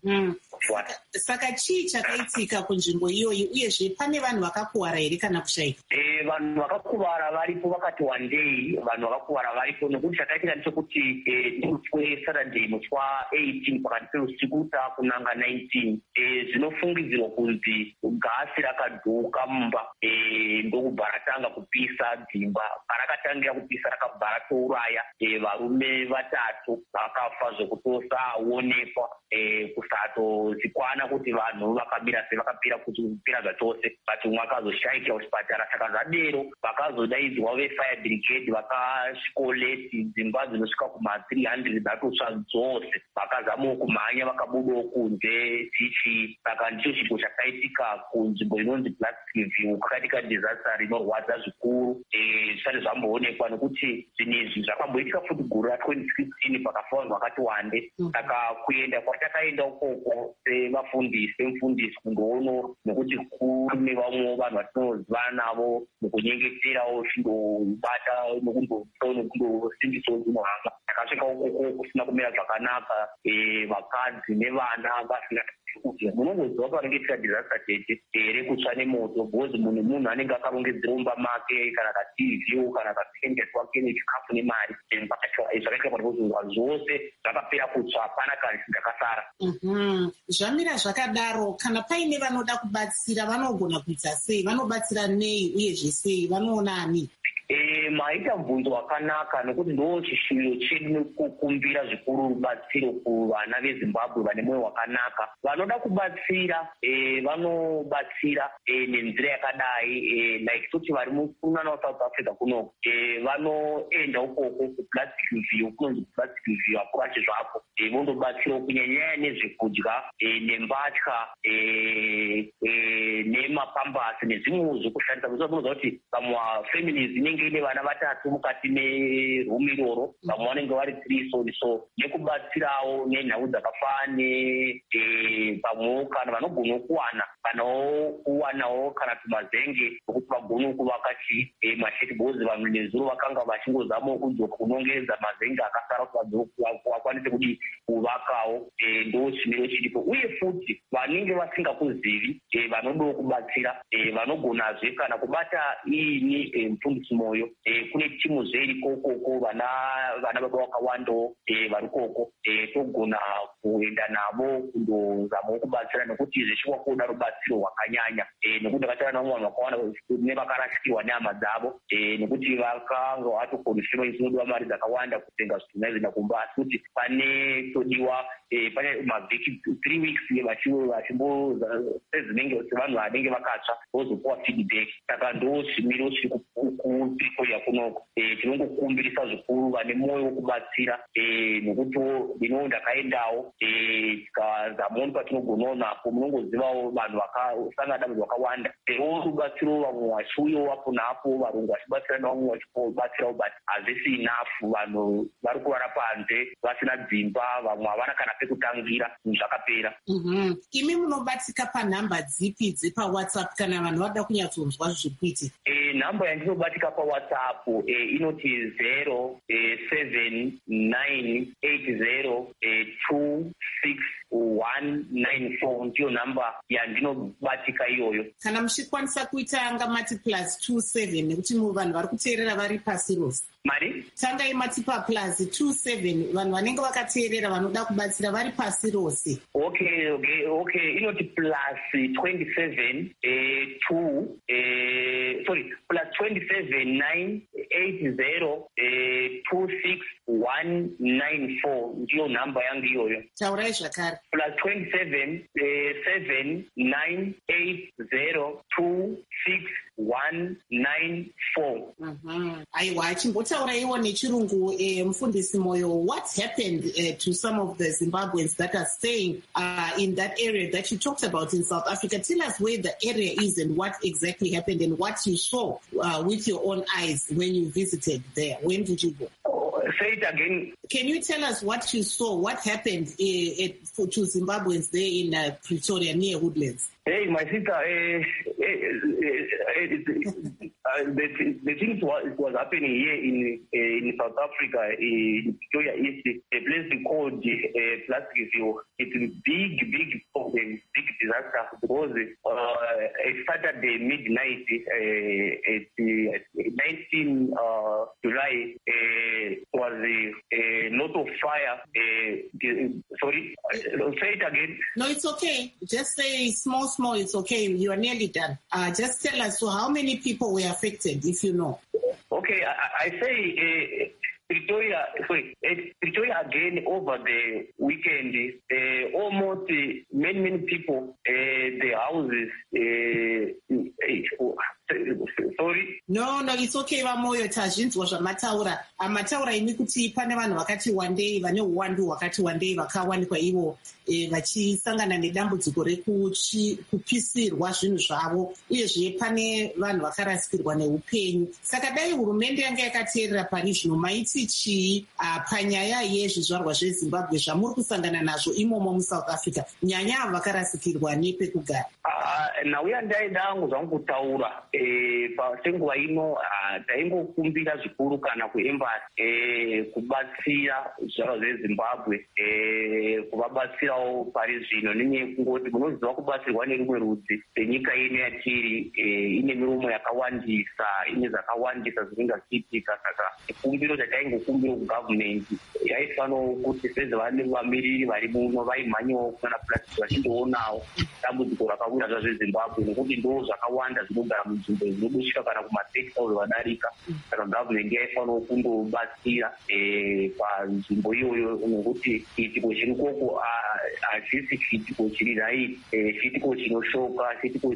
Saka chii chakaitika kunzvimbo iyoyi uyezve pane vanhu vakakuwara here kana kushaika? Vanhu vakakuwara varipo vakati wandei, vanhu vakakuwara varipo nekuti chakaitika ndechekuti Saturday musi wa18 pakati peusiku takunanga 19 zvinofungidzirwa kunzi gasi rakadhuka mumba ndokubva ratanga kupisa dzimba. Parakatangira kupisa rakabva ratouraya varume 3 vakafa zvekutosaonekwa kusatozikwana kuti vanhu vakamira sei vakapira kuti kupira zvachose but umwe akazoshaikira kuchipatara. Saka zvadero vakazodaidzwa vefire brigade vakasvikoleti dzimba dzinosvika kuma300 dzatotsva dzose vakazamawo kumhanya vakabudawo kunze tichi. Saka ndicho chinhu chakaitika kunzvimbo inonzi Placerville kwakaitika disaster rinorwadza zvikuru zvisati zvamboonekwa nekuti zvinhu izvi zvakamboitika futi guru ra2016 pakafa vanhu vakati wande. Saka kuenda kwatakaenda ukoko semufundisi kundoona nekuti kune vamwewo vanhu vatinozivana navo mukunyengeterawo chindobata nekundosimbisa dzinohanga. Takasvika ukoko kusina kumira zvakanaka, vakadzi nevana vasina kuti munongoziva parongedzera disaster chete rekutsva nemoto because munhu anenge akarongedzera mumba make kana kaTV kana katengeswa kene chikafu nemari zvakaita parikuzuva zvose zvakapera kutsva hapana kana chingakasara. Zvamira zvakadaro, kana paine vanoda kubatsira vanogona kuita sei? Vanobatsira nei uyezve sei? Vanoona ani? Maita mubvunzo wakanaka nekuti ndo chishuviro chedu nekukumbira zvikuru rubatsiro kuvana veZimbabwe vane mwoyo wakanaka. Vanoda kubatsira vanobatsira nenzira yakadai like toti vari mukunana South Africa kuno vanoenda ukoko kuPlacerville kunonzi Placerville akurache zvapo vondobatsirawo kunyanyanya nezvekudya nembatya nemapambasi nezvimwewo zvekushandisa. Munoziva kuti vamwe families inenge ine vana 3 mukati merumu iroro, vamwe vanenge vari 3 so nekubatsirawo nenhau dzakafane pamwewo kana vanogona kuwana kuwanawo kana tumazenge okuti vagone kuvaka mashetibozi. Vanhu nezuro vakanga vachingozamawo kudzoka kunongedza mazenge akasara kuti vakwanise kudi kuvakawo. Ndo chimiro chiripo uye futi vanenge vasingakuzivi vanodawo kubatsira vanogonazve kana kubata iini mufundisi moyo. Kune timu zveriko koko vana baba vakawandawo vari koko togona kuenda navo kundozamawo kubatsira nekuti zvichiwa kuda rubatsiro rwakanyanya nekuti takataura navanhu vakawanda nevakarashikirwa nehama dzavo nekuti vakanga vatokonishiva isinodiwa mari dzakawanda kutenga zvinhu naizvina kumba asi kuti pane todiwa pane mavhiki 3 weeks vachimbosezinenge sevanhu vanenge vakatsva vozopuwa feedback. Saka ndo zvimiro zviri kupikoya kunoko tinongokumbirisa zvikuru vane mwoyo wekubatsira nekuti ino ndakaendawo tikazamawo patinogonawo napo munongozivawo vanhu vakasangana dambudziko vakawanda rubatsiro vamwe vachiuyawo apo napo varungu vachibatsira navamwe vachibatsirawo but hazvisi enough. Vanhu vari kuvara panze vasina dzimba, vamwe havana kana pekutangira, zvakapera. Imi munobatsika panhamba dzipi dzepaWhatsApp kana vanhu vada kunyatsonzwa zviri kuitika? Nhamba yandinobatika paWhatsApp inoti 0798026194 ndiyo nhamba yandinobatika iyoyo. Kana muchikwanisa kuita anga mati +27 nekuti vanhu vari kuteerera vari pasi rose. Mari? Tangai mati +27 vanhu vanenge vakateerera vanoda kubatsira vari pasi rose. Okay. Inoti +27 +278026194 ndiyo nhamba yangu iyoyo. Taurai zvakare. +27 798026194. Aiwa, chimbotauraiwo nechirungu mufundisi moyo. What happened to some of the Zimbabweans that are staying in that area that you talked about in South Africa? Tell us where the area is and what exactly happened and what you saw with your own eyes when you visited there. When did you go? Say it again. Can you tell us what you saw, what happened to Zimbabweans there in Pretoria near Woodlands? Hey, my sister, the things was happening here in South Africa, in Victoria East, a place called Plasticville. It's a big problem, big disaster, because Saturday midnight, 19 July, was a lot of fire. Sorry, say it again. No, it's okay. Just say small, it's okay. You are nearly done. Just tell us, so how many people were affected, if you know? Okay, I say Pretoria again over the weekend, almost many people, the houses, sorry? No, it's okay. Vamoyo tazvinzwa zvamataura. Amataura imi kuti pane vanhu vakati wandei vane uwandu wakati wandei vakawanikwa ivo vachisangana nedambudziko rekupisirwa zvinhu zvavo, uyezve pane vanhu vakarasikirwa neupenyu. Saka dai hurumende yanga yakateerera pari zvino, maiti chii panyaya yezvizvarwa zveZimbabwe zvamuri kusangana nazvo imomo muSouth Africa, nyanya avo vakarasikirwa nepekugara? Nauya ndaida hangu zvangu kutaura pasenguva ino taingokumbira zvikuru kana kuembasi kubatsira zvizvarwa zveZimbabwe, kuvabatsirawo pari zvino, nenyaya yekungoti munoziva kubatsirwa nerumwe rudzi. Nyika ino yatiri ine miromo yakawandisa, ine zvakawandisa zvinenge zvichiitika. Saka kumbiro dzataingokumbira kugavhumenti yaifanira kuti sezvavane vamiriri vari muno vaimhanyawo kana purasiti vachindoonawo dambudziko rakawira zvaZvimbabwe, nekuti ndo zvakawanda zvinogara munzvimbo dzinodusvika kana kuma-30,000 vadarika. Saka gavhumenti yaifanira kundobatsira panzvimbo iyoyo, nekuti chiitiko chiri koko hazvisi chiitiko chiri right, chiitiko chinoshoka, chiitiko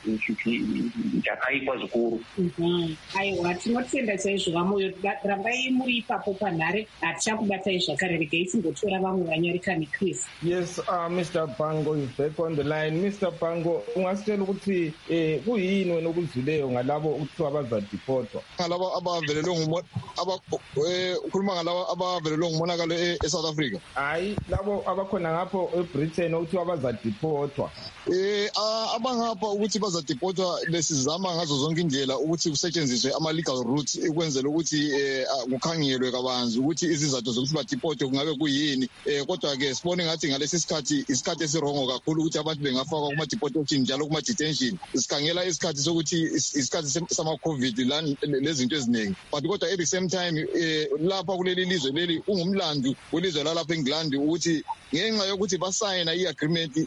chakaitwa zvikuru. Aiwa, tinotenda chaizvo Vamoyo. Rambai muri ipapo panhare, hatichakubatai zvakare, regai timbotora vamwe vanyarika neChris. Yes, Mr. Pango is back on the line. Mr. Pango, ungasitshela ukuthi kuyini wena okuzwileyo ngalabo ukuthiwa bazadipotwa? Ngalabo abavelelwe ukhuluma ngalabo abavelelwe ngumonakalo eSouth Africa? Hayi, labo abakhona ngapho eBritain okuthiwa bazadipotwa. Abangapha ukuthi bazadipotwa, lesizama ngazo zonke indlela ukuthi kusetshenziswe ama-legal routes ukwenzela ukuthi kukhangelwe kabanzi ukuthi izizathu zokuthi badipotwe kungabe kuyini. Kodwa-ke sibone ngathi ngalesi sikhathi isikhathi esirongo kakhulu ukuthi abantu bengafakwa kuma-deportation njalo kuma-detention. Sikhangela isikhathi sokuthi isikhathi sama-COVID lezinto eziningi, but kodwa at the same time lapha kuleli lizwe leli ungumlando welizwe lalapha eNgilandi ukuthi ngenxa yokuthi basayina i-agreement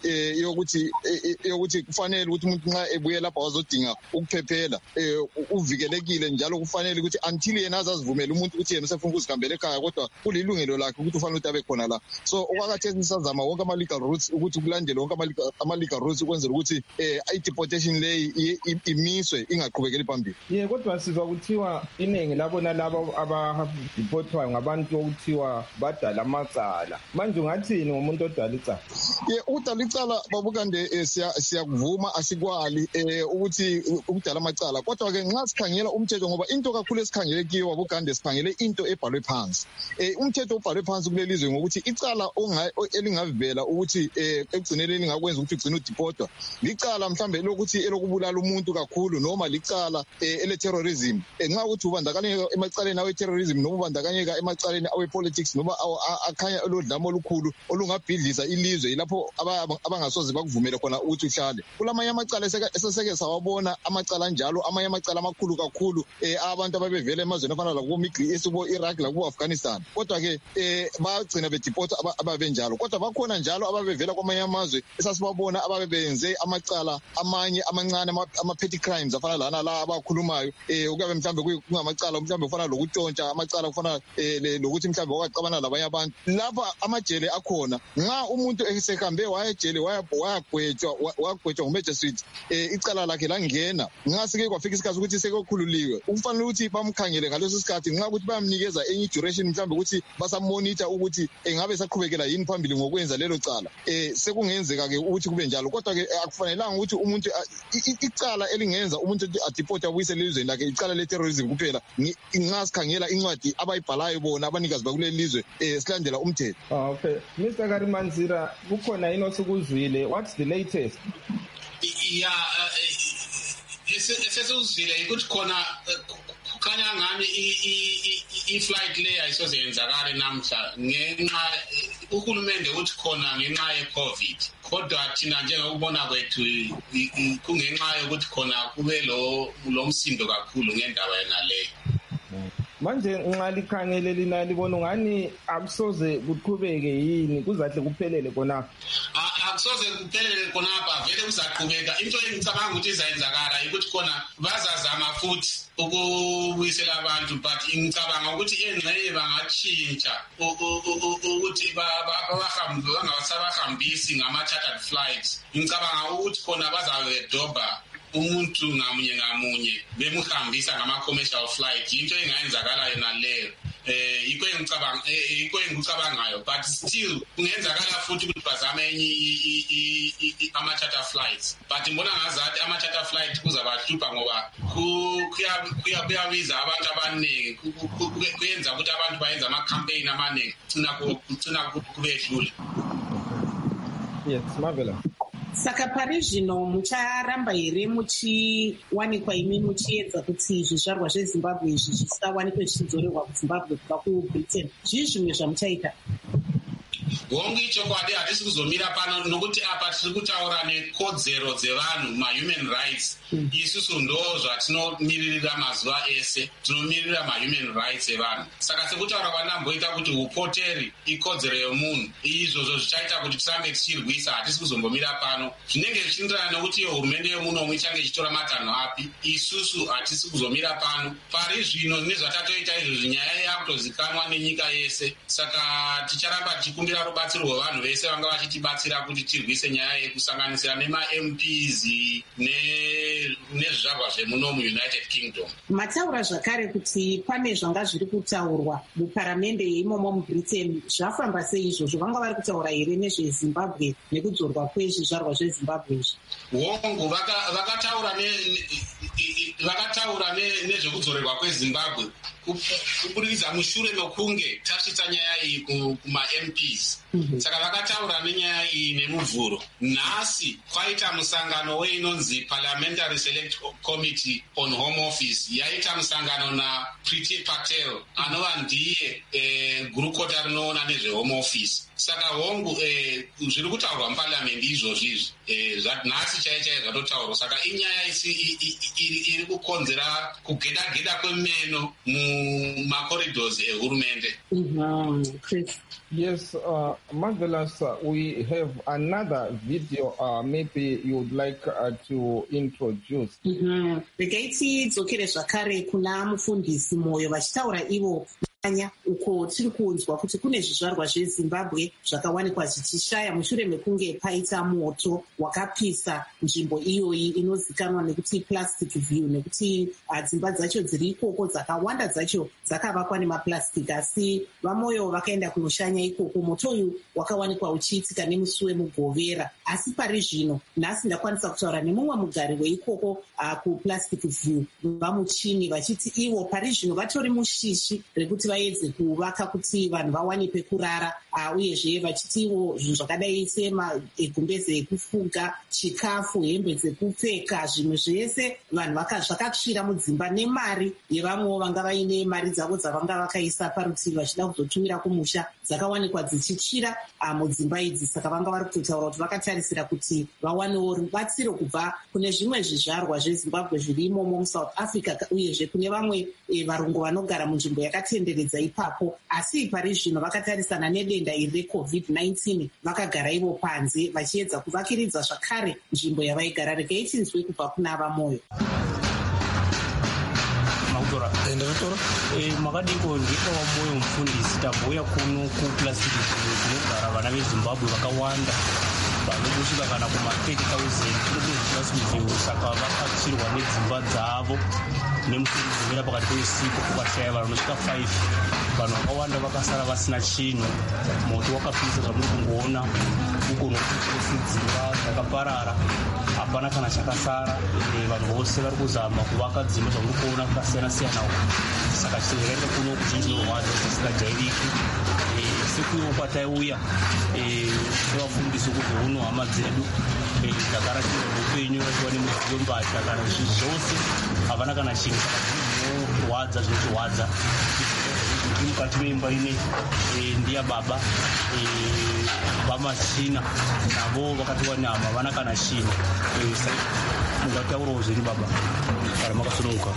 yokuthi kufanele ukuthi umuntu nxa ebuye lapha wazodinga ukuphephela uvikelekile, njalo kufanele ukuthi until yena azazivumela umuntu ukuthi yena usefuna ukuzihambela ekhaya, kodwa kulilungelo lakhe ukuthi ufanele ukuthi abe khona la. So okwakhathesi sisazama wonke ama-legal routes ukuthi kulandele wonke ama-legal routes ukwenzela ukuthi i-deportation leyi imiswe ingaqhubekeli phambili. Kodwa sizwa kuthiwa iningi labona labo abadipotwayo ngabantu okuthiwa badala amacala. Manje ungathini ngomuntu odala icala? Udala icala babukande siyakuvuma, asikwali ukuthi ukudala amacala, kodwa-ke nxa sikhangela umthetho, ngoba into kakhulu esikhangele kiyo wabugande sikhangele into ebhalwe phansi. Umthetho ubhalwe phansi kulelizwe ngokuthi icala elingavela ukuthi ekugcineni elingakwenza ukuthi ugcine udipotwa licala mhlambe lokuthi elokubulala umuntu kakhulu, noma licala ele-terrorism. Nxa ukuthi ubandakanyeka emacaleni awe-terrorism noma ubandakanyeka emacaleni awe-politics noma akhanya elodlame olukhulu olungabhidlisa ilizwe, ilapho abangasoze bakuvumele khona ukuthi uhlale. Kulamanye amacala eseseke sawabona amacala anjalo, amanye amacala amakhulu kakhulu abantu ababevela emazweni afana lakubo-Middle East, kubo-Iraq lakubo-Afghanistan, kodwa-ke bagcina bedipota ababenjalo. Kodwa bakhona njalo ababevela kwamanye amazwe esasibabona ababenze amacala amanye amancane, ama-petty crimes afana lana la abakhulumayo, okuyabe mhlawumbe kungamacala mhlawumbe kufana lokutshontsha, amacala kufana lokuthi mhlawumbe waqabana labanye abantu. Lapha amajele akhona, nxa umuntu esehambe wayejele wagwetshwa ngumagistrate, icala lakhe langena, nxa seke kwafika isikhathi ukuthi sekokhululiwe, kufanele ukuthi bamkhangele ngaleso sikhathi, nxa ukuthi bayamnikeza enye duration mhlawumbe ukuthi basamonitor ukuthi engabe saqhubekela yini phambili ngokwenza lelo cala. Sekungenzeka-ke ukuthi kube njalo, kodwa-ke akufanelanga ukuthi umuntu icala elingenza umuntu adipotwe abuyise lelizweni lakhe icala le-terrorism kuphela. Nxa sikhangela incwadi abayibhalayo bona abanikazi bakuleli lizwe silandela umthetho. Okay, Mr. Karimanzira, kukhona yini osukuzwile? What's the latest? Esesuzwile ukuthi khona kukhanya ngani i-flight le ayisozenzakale namhla ngenxa uhulumende uthi khona ngenxa ye-COVID, kodwa thina njengokubona kwethu kungenxa yokuthi khona kube lo msindo kakhulu ngendaba yenaleyo. Manje nxa likhangele lina libona ngani akusoze kuqhubeke yini, kuzahle kuphelele khona? Akusoze kuphelele khonapha, vele kuzaqhubeka. Into engicabanga ukuthi izayenzakala ukuthi khona bazazama futhi ukubuyisela abantu, but ngicabanga ukuthi engxenye bangatshintsha ukuthi bangasabahambisi ngama-chartered flights. Ngicabanga ukuthi khona bazawedobha umuntu ngamunye bemuhambisa ngama-commercial flight. Into engayenzakala yona leyo. Yikho engikucabangayo, but still kungenzakala futhi ukuthi bazame enye ama-charter flights, but ngibona ngazathi ama-charter flight kuzabahlupha ngoba kuyabiza abantu abaningi, kuyenza ukuthi abantu bayenze ama-campaign amaningi, kugcina kubedlula. Yes, Mavela. Saka pari zvino mucharamba here muchiwanikwa imi muchiedza kuti zvizvarwa zvezimbabwe izvi zvisingawanikwe zvichidzorerwa kuzimbabwe kubva kubritain? Zvii zvimwe zvamuchaita? Hongu ichokwadi hatisi kuzomira pano nokuti apa tiri kutaura nekodzero dzevanhu, ma-human rights. Isusu ndo zvatinomiririra mazuva ese, tinomirira ma-human rights evanhu. Saka sekutaura kwanamboita kuti upoteri ikodzero yemunhu, izvozvo zvichaita kuti tisambe tichirwisa, hatisi kuzombomira pano. Zvinenge zvichienderana nekuti hurumende yemunomwe ichange ichitora matanho api. Isusu hatisi kuzomira pano. Pari zvino nezvatatoita izvozvo nyaya yakutozikanwa nenyika yese. Saka ticharamba tichikumbira rubatsiro rwevanhu vese vanga vachitibatsira kuti tirwise nyaya yekusanganisira nema-MPs nezvizvarwa zvemuno muUnited Kingdom. Mataura zvakare kuti pane zvanga zviri kutaurwa muparamende yeimomo mubritain. Zvafamba sei izvozvo? Vanga vari kutaura here nezvezimbabwe nekudzorwa kwezvizvarwa zvezimbabwe izvi? Hongu vakataura nezvekudzorerwa kwezimbabwe kuburikidza mushure mekunge tasvitsa nyaya iyi kuma-MPs. Saka vakataura nenyaya iyi nemuvhuro. Nhasi kwaita musangano weinonzi Parliamentary Select Committee on Home Office. Yaita musangano naPriti Patel anova ndiye gurukota rinoona nezvehome office. Saka hongu zviri kutaurwa muparliament izvozvizvi nhasi chaiye zvatotaurwa. Saka inyaya iri kukonzera kugeda kwemeno mumacorridors ehurumende. Yes, Marvelous, we have another video maybe you would like to introduce. Regai tidzokere zvakare kuna mufundisi Moyo vachitaura ivo uko tiri kunzwa kuti kune zvizvarwa zvezimbabwe zvakawanikwa zvichishaya mushure mekunge paita moto wakapisa nzvimbo iyoyi inozikanwa nekuti plastic view, nekuti dzimba dzacho dziri ikoko dzakawanda dzacho dzakavakwa nemaplastic. Asi vaMoyo vakaenda kunoshanya ikoko. Moto uyu wakawanikwa uchiitika nemusi wemugovera. Asi pari zvino nhasi ndakwanisa kutaura nemumwe mugari weikoko kuplastic view, vamuchini, vachiti ivo pari zvino vatori mushishi rekuti vaedze kuvaka kuti vanhu vawane pekurara, uyezve vachitiwo zvinhu zvakadai semagumbeze ekufuga, chikafu, hembe dzekupfeka, zvimwe zvese vanhu zvakatsvira mudzimba nemari yevamwewo vanga vaine mari dzavo dzavanga vakaisa parutivi vachida kuzotumira kumusha, dzakawanikwa dzichitsvira mudzimba idzi. Saka vanga vari kutotaura kuti vakatarisira kuti vawanewo rubatsiro kubva kune zvimwe zvizvarwa zvezimbabwe zviri imomo muSouth Africa, uyezve kune vamwe varungu vanogara munzvimbo yakatenderedza ipapo. Asi pari zvino vakatarisana nedenda iri reCovid-19 vakagara ivo panze vachiedza kuvakiridza zvakare nzvimbo yavaigara. Regai tinzwe kubva kuna vaMoyo. Makadiko ndiko vaMoyo mufundisi. Tabhuya kuno kuplastic kunogara vana vezimbabwe vakawanda vanobusika kana kuma-30,000 saka vakatsvirwa nedzimba dzavo nemufuridzimira pakati peusiku kukashaya vanhu vanosvika 5. Vanhu vakawanda vakasara vasina chinhu. Moto wakapisa zvamuri kungoona uko nokudzimba dzakaparara, hapana kana chakasara. Vanhu vose vari kuzama kuvaka dzimba zvamuri kuona vakasiyana-siyana uko. Saka chirwere kuno kuzhinji norwadza zvisingajairiki. Sekuivo kwataiuya sevafundisi kuzouno hama dzedu takarashira upenyu rachiwa nemudziyo mbatya kana zvose havana kana chinhu. Saka zvinorwadza zvinorwadza zvinotirwadza mukati meimba ine ndiya baba vamachina navo vakati wanyama vana kana china mungataurawo zviri baba kana makasununguka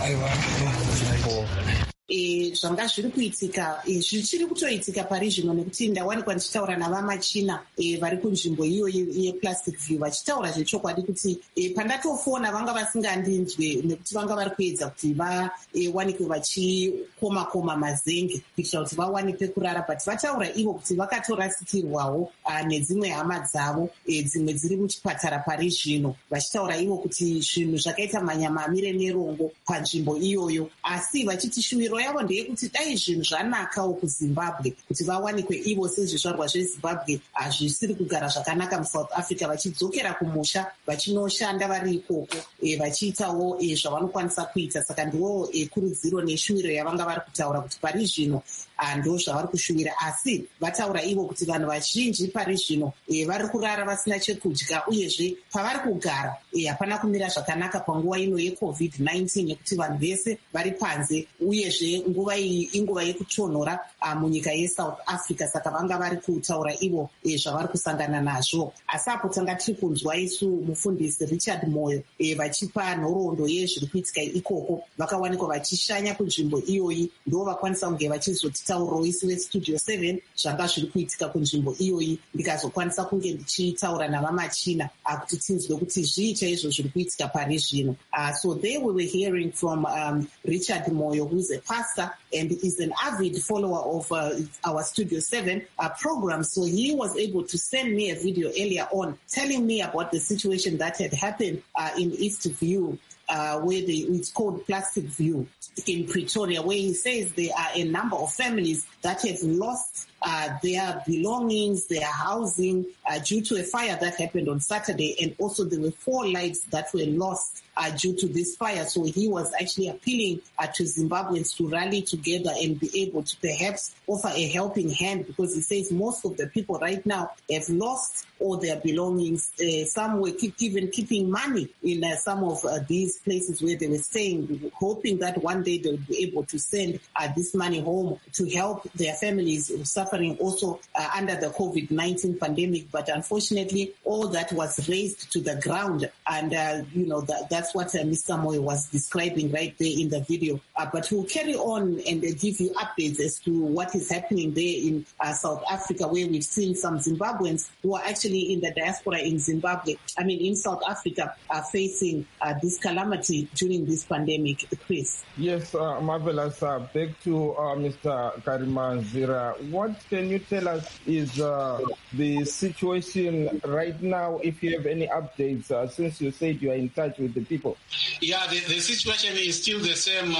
zvanga zviri kuitika zvichiri kutoitika pari zvino nekuti ndawanikwa ndichitaura navamachina vari kunzvimbo iyo yeplastic view vachitaura zvechokwadi kuti pandatofona vanga vasingandinzwe nekuti vanga vari kuedza kuti vawanikwe vachikoma mazenge kuitira kuti vawane pekurara but vataura ivo kuti vakatorasikirwawo nedzimwe hama dzavo dzimwe dziri muchipatara pari zvino vachitaura ivo kuti zvinhu zvakaita manyama amire nerongo panzvimbo iyoyo asi vachiti shuviro yavo ndeyekuti dai zvinhu zvanakawo kuzimbabwe kuti vawanikwe ivo sezvizvarwa zvezimbabwe hazvisiri kugara zvakanaka musouth africa vachidzokera kumusha vachinoshanda vari ikoko vachiitawo zvavanokwanisa kuita saka ndiwo kurudziro neshuviro yavanga vari kutaura kuti pari zvino ndo zvavari kushuvira asi vataura ivo kuti vanhu vazhinji pari zvino vari kurara vasina chekudya uyezve pavari kugara hapana kumira zvakanaka panguva ino yecovid-19 nekuti vanhu vese vari panze uyezve nguva iyi inguva yekutonhora munyika yesouth africa saka vanga vari kutaura ivo zvavari kusangana nazvo asi apo tanga tiri kunzwa isu mufundisi Richard Moyo vachipa nhoroondo yezviri kuitika ikoko vakawanikwa vachishanya kunzvimbo iyoyi ndo vakwanisa kunge vachizotitaurawo isu vestudio 7 zvanga zviri kuitika kunzvimbo iyoyi ndikazokwanisa kunge ndichitaura navamachina kuti tinzwe kuti zvii chaizvo zviri kuitika pari zvino so there we were hearing from Richard Moyo, who's a pastor and is an avid follower of our Studio 7 program. So he was able to send me a video earlier on telling me about the situation that had happened in East View, where it's called Plastic View in Pretoria, where he says there are a number of families that have lost their belongings, their housing, due to a fire that happened on Saturday. And also there were 4 lives that were lost due to this fire. So he was actually appealing to Zimbabweans to rally together and be able to perhaps offer a helping hand, because he says most of the people right now have lost all their belongings. Some were even keeping money in some of these places where they were staying, hoping that one day they'll be able to send this money home to help their families suffering also under the COVID-19 pandemic. But unfortunately, all that was razed to the ground. And, that's what Mr. Moyo was describing right there in the video. But we'll carry on and give you updates as to what is happening there in South Africa, where we've seen some Zimbabweans who are actually in the diaspora in South Africa, facing this calamity during this pandemic. Chris. Yes, marvelous. Back to Mr. Karimanzira. What can you tell us is the situation right now, if you have any updates, since you said you are in touch with the people? Yeah, the situation is still the same,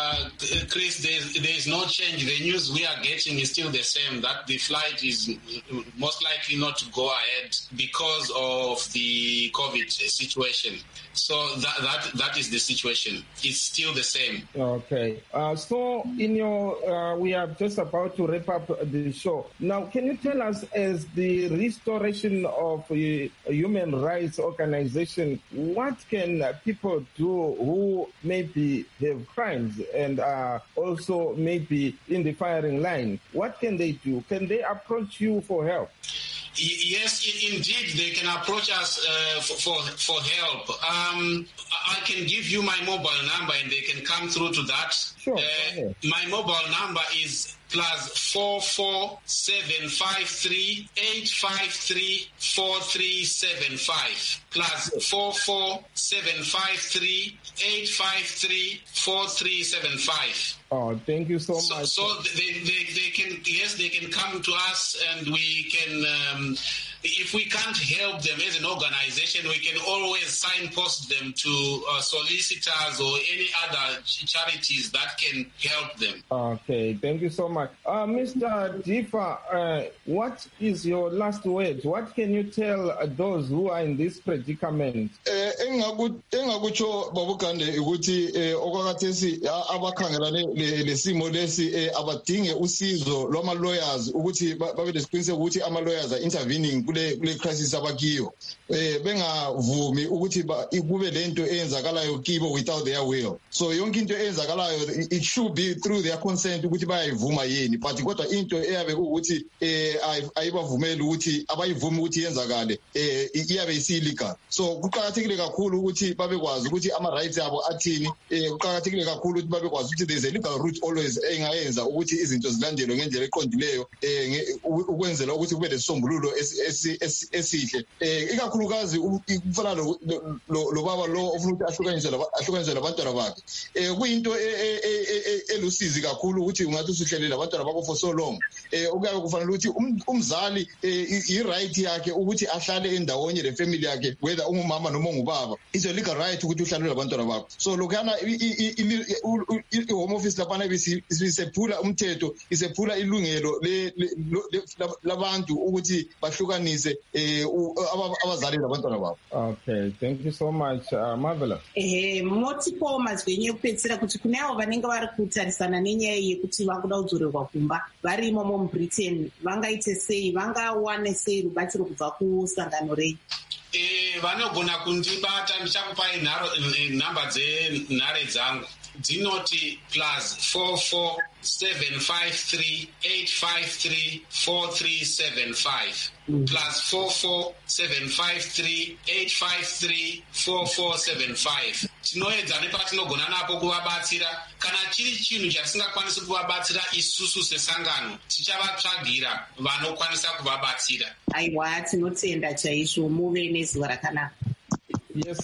Chris. There is no change. The news we are getting is still the same, that the flight is most likely not to go ahead because of the COVID situation. So that is the situation. It's still the same. Okay. So in your, we are just about to wrap up the show. Now, can you tell us, as the restoration of a human rights organization, what can people do who maybe have crimes and are also maybe in the firing line? What can they do? Can they approach you for help? Yes, indeed, they can approach us for help. I can give you my mobile number and they can come through to that. Sure. My mobile number is +44 753 853 4375 +44 753 853 4375. Oh, thank you so much. So they can come to us, and we can, if we can't help them as an organization, we can always signpost them to solicitors or any other charities that can help them. Okay, thank you so much. Mr. Difa, what is your last word? What can you tell those who are in this predicament? Engakutsho babukande ukuthi okwakathesi abakhangelane lesimo lesi abadinge usizo lwama lawyers ukuthi babe lesiqiniseko ukuthi ama lawyers are intervening kule crisis abakiyo bengavumi ukuthi kube lento eyenzakalayo kibo without their will. So yonke into eyenzakalayo it should be through their consent ukuthi bayayivuma yini, but kodwa into eyabe ukuthi ayibavumeli ukuthi abayivumi ukuthi yenzakale iyabe isi-illegal. So kuqakathekile kakhulu ukuthi babekwazi ukuthi ama-rights abo athini. Kuqakathekile kakhulu ukuthi babekwazi ukuthi there's a legal route always engayenza ukuthi izinto zilandelwe ngendlela eqondileyo ukwenzela ukuthi kube lesisombululo esihle. Ikakhulukazi kufana lo baba lo ofuna ukuthi ahlukaniswe labantwana bakhe. Kuyinto elusizi kakhulu ukuthi ungathi usuhlelele abantwana bakho for so long. Okuyabe kufanele ukuthi umzali i-right yakhe ukuthi ahlale endawonye le family yakhe, whether ungumama noma ungubaba, is a legal right ukuthi uhlale labantwana bakho. So lokhana i-home office lapana isephula umthetho, isephula ilungelo labantu ukuthi bahlukanise abazali labantwana babo. Okay, thank you so much, Marvelous. Motipo mazvenye kupedzera kuti kune avo vanenge vari kutarisana nenyaya yekuti vakuda kudzorerwa kumba vari imomo muBritain, vangaite sei, vangawane sei rubatsiro kubva kusangano rei? Vanogona kundibata, ndichakupai nhamba dzenhare dzangu dzinoti +44 753 853 4375 +44 753 853 4475. Tinoedza nepatinogona napo kuvabatsira. Kana chiri chinhu chatisingakwanisi kuvabatsira isusu sesangano, tichavatsvagira vanokwanisa kuvabatsira. Aiwa, tinotenda chaizvo, muve nezuva rakanaka. Yes,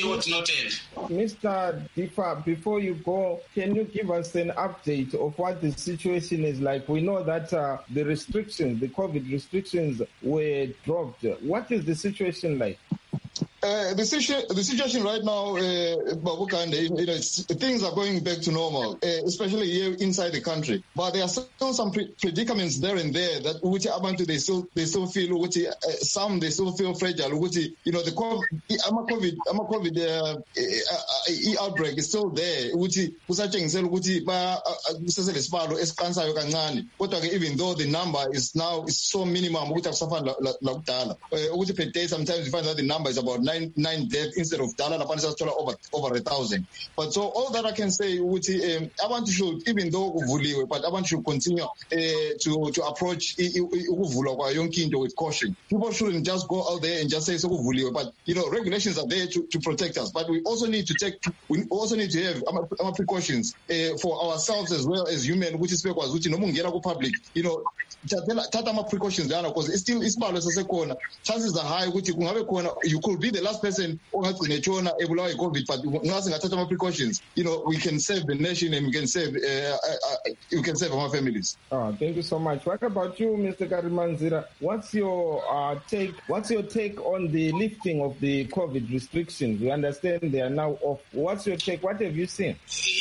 Mr. Difa, before you go, can you give us an update of what the situation is like? We know that the restrictions, the COVID restrictions were dropped. What is the situation like? The situation right now, Babukande, things are going back to normal, especially here inside the country. But there are still some predicaments there and there that which abantu they still feel which some they still feel fragile. Which the COVID outbreak is still there. Which kusatshengisa ukuthi kusese lesibalo esiqansayo kancane. Kodwa ke even though the number is now is so minimum ukuthi akusafana lakudala. Ukuthi per day sometimes you find that the number is about 9 deaths instead of dollar over 1,000. But so all that I can say, abantu should, even though uvuliwe, but abantu should continue to approach ukuvulwa kwa yonke into with caution. People shouldn't just go out there and just say ukuvuliwe, but regulations are there to protect us. But we also need to have our precautions for ourselves as well as human, which is because noma ungena ku public, thatha ama precautions lana because it's still isibalo sasekhona. Chances are high ukuthi kungabe khona you could be the last person ongagcina etshona ebulawa iCovid, but ngazi ngathatha ama precautions, we can save the nation and we can save our families. Thank you so much. What about you, Mr. Karimanzira? What's your take on the lifting of the COVID restrictions? We understand they are now off. What's your take? What have you seen?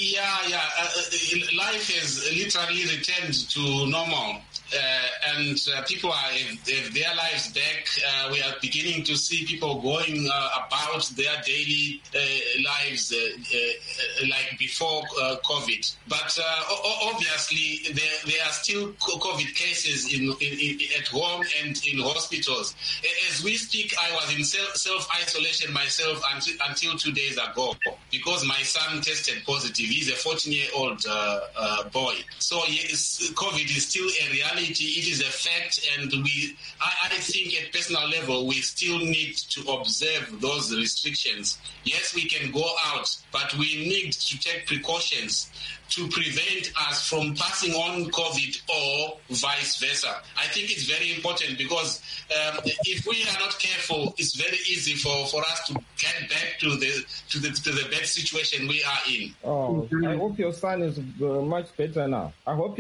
Life has literally returned to normal. And people have their lives back. We are beginning to see people going about their daily lives like before COVID. But obviously, there are still COVID cases at home and in hospitals. As we speak, I was in self-isolation myself until 2 days ago because my son tested positive. He's a 14-year-old boy. So yes, COVID is still a reality. It is a fact, and I think at personal level we still need to observe those restrictions. Yes, we can go out, but we need to take precautions to prevent us from passing on COVID or vice versa. I think it's very important because if we are not careful, it's very easy for us to get back to the bad situation we are in. I hope your son is much better now.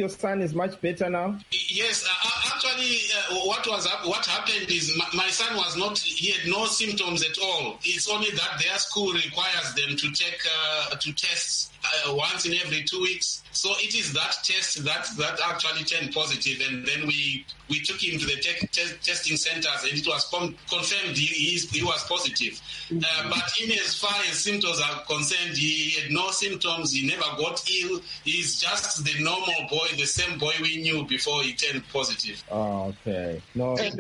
Yes, actually, what happened is my son he had no symptoms at all. It's only that their school requires them to take to tests once in every 2 weeks. So it is that test that actually turned positive, and then we took him to the testing centers, and it was confirmed he was positive. But in as far as symptoms are concerned, he had no symptoms. He never got ill. He's just the normal boy, the same boy we knew before he turned positive. Oh, okay. No. And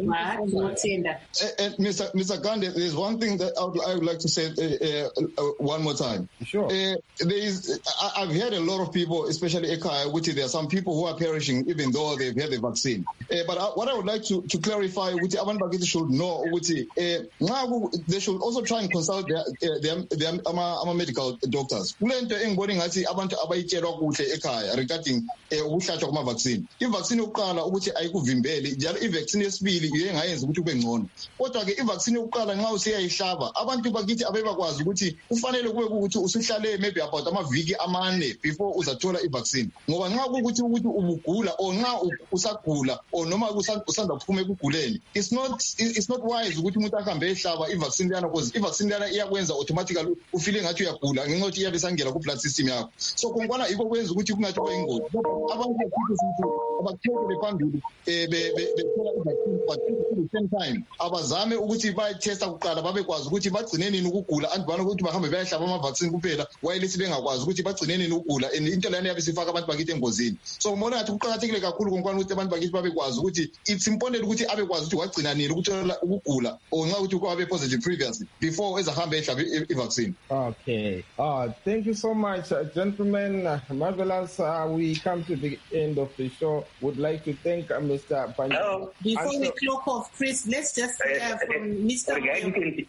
Mr. Gande, there's one thing that I would like to say one more time. Sure. I've heard a lot of people, especially Ekaya, which there are some people who are perishing even though they've had the vaccine. But what I would like to clarify, which abantu bakithi should know, which they should also try and consult their medical doctors. Kulento engibona ngathi abantu abayitshelwa kuhle ekhaya regarding ukuhlatshwa kwama vaccine. I-vaccine yokuqala ukuthi ayikuvimbeli, njalo i-vaccine yesibili iyengayenza ukuthi ube ngcono. Kodwa ke i-vaccine yokuqala nxa usiyayihlaba, abantu bakithi abebakwazi ukuthi kufanele kube ukuthi usihlale maybe about amaviki amane before uzathola i-vaccine. Ngoba nxa ukuthi ubugula or nxa usagula or noma usanda kuphuma ekuguleni, it's not wise ukuthi umuntu ahambe ehlaba i-vaccine lana, because i-vaccine lana iyakwenza automatically ufile ngathi uyagula ngenxa yokuthi iyabe sangena ku blood system yakho. So kungwana yikho kwenza ukuthi kungathi kube ingozi. Abantu abathokele phambili bethola i-vaccine but at the same time abazame ukuthi bayitesta kuqala babekwazi ukuthi bagcine nini ukugula, andibana ukuthi bahambe bayahlaba ama-vaccine kuphela wayelithi bengakwazi ukuthi bagcine nini ukugula, and into lana yabe sifaka abantu bakithi engozini. So ngibona ngathi kuqakathekile kakhulu kungwana ukuthi abantu bakithi babekwazi ukuthi it's important ukuthi abekwazi ukuthi wagcina nini ukuthola ukugula or nxa ukuthi kwabe positive previously before ezahambe ehlaba i-vaccine. Okay. Thank you so much, gentlemen. Marvelous. We come to the end of the show. Would like to thank Mr. Panyika. Before we clock off, Chris, let's just hear from Mr. Regarding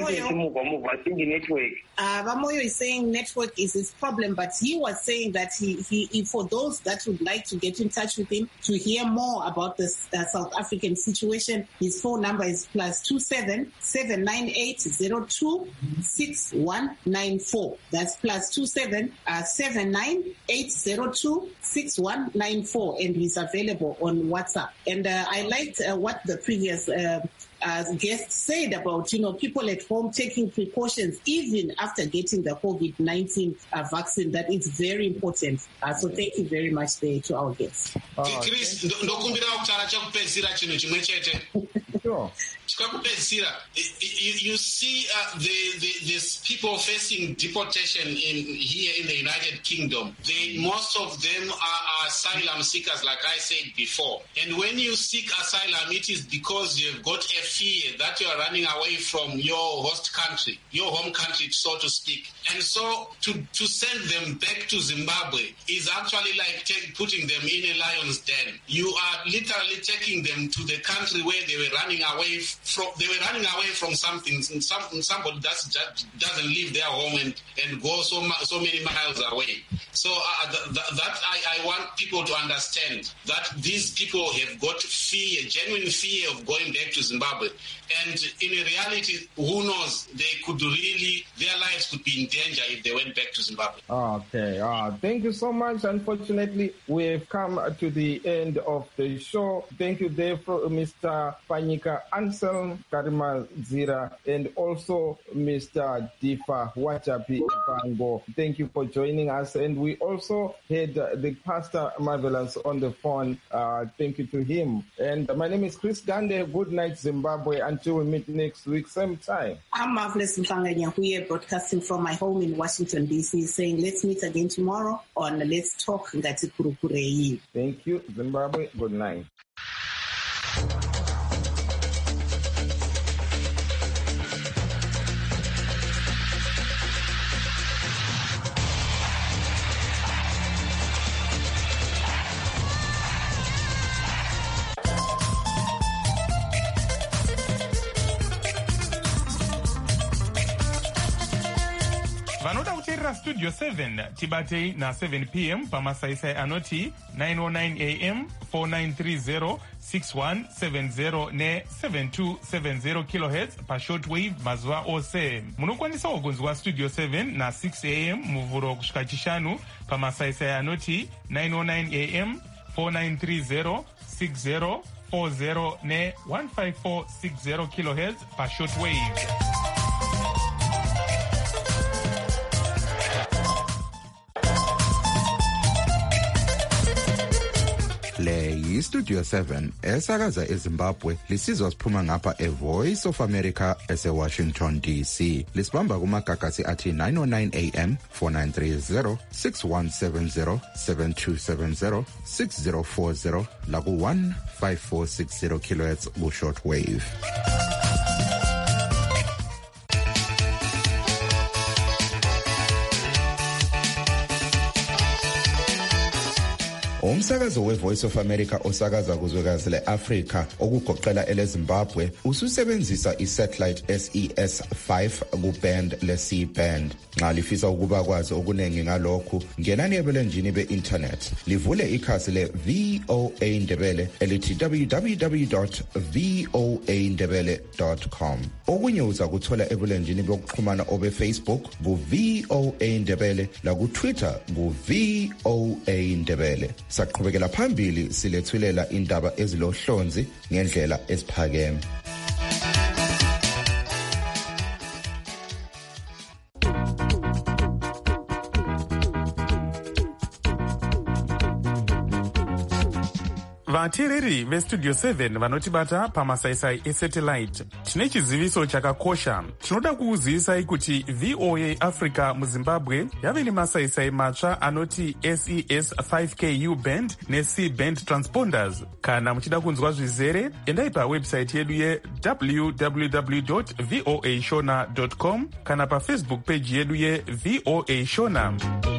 I think the network. Bamoyo is saying network is his problem, but he was saying that he for those that would like to get in touch with him to hear more about the South African situation, his phone number is +27 798 02 6194. That's +27 798 02 6194, and he's available on WhatsApp. And I liked what the previous guest said about, people at home taking precautions even after getting the COVID-19 vaccine. That is very important. So thank you very much there to our guests. Chris, ndokumbira kutara chakupedzisira chinhu chimwe chete. Sure. You see these people facing deportation here in the United Kingdom. Most of them are asylum seekers, like I said before. And when you seek asylum, it is because you've got a fear that you are running away from your host country, your home country, so to speak. And so to send them back to Zimbabwe is actually like putting them in a lion's den. You are literally taking them to the country where they were running away from. They were running away from something, somebody that doesn't leave their home and go so many miles away. So that I want people to understand that these people have got fear, genuine fear of going back to Zimbabwe. And in reality, who knows, their lives could be in danger if they went back to Zimbabwe. Okay. Thank you so much. Unfortunately, we have come to the end of the show. Thank you there for Mr. Panyika Anselm Karimazira and also Mr. Difa Wachapi Bango. Thank you for joining us. And we also had the Pastor Marvelous on the phone. Thank you to him. And my name is Chris Gande. Good night, Zimbabwe. Until we meet next week, same time. I'm Marvelous Mfanganya, broadcasting from my home in Washington, D.C., saying let's meet again tomorrow on Let's Talk Ngati Kurukurei. Thank you, Zimbabwe. Good night. vanoda kuteerera studio 7 tibatei na7 p.m. pamasaisai anoti 909 am 4930 6170 ne7270 kHz pashortwave mazuva ose. Munokwanisawo kunzwa studio 7 na 6 am muvhuro kusvika chishanu pamasaisai anoti 909 am 4930 6040 ne15460 kHz pashortwave. Le yi-Studio 7 esakaza eZimbabwe lisizwa siphuma ngapha eVoice of America ese-Washington DC. Lisibamba kumagagasi athi 909 AM, 4930, 6170, 7270, 6040 laku 15460 kHz ku-shortwave. Umsakazo weVoice of America osakaza kuzwekazi le-Afrika okugoqela eleZimbabwe ususebenzisa isatellite SES-5 kuband le-C-band. Nxa lifisa ukuba kwazi okunengi ngalokhu, ngenani ebulenjini be-internet. Livule ikhasi le-VOA Ndebele elithi www.voandebele.com. Okunye uza kuthola ebulenjini bokuxhumana obe-Facebook ku-VOA Ndebele laku-Twitter ku-VOA Ndebele. Saqhubekela phambili silethulela indaba ezilohlonzi ngendlela esiphakeme. vateereri vestudio 7 vanotibata pamasaisai esatellite, tine chiziviso chakakosha. Tinoda kukuzivisai kuti VOA Africa muZimbabwe yave nemasaisai matsva anoti SES-5KU band neC band transponders. Kana muchida kunzwa zvizere, endai pawebsite yedu ye www.voashona.com kana pafacebook page yedu ye VOA Shona.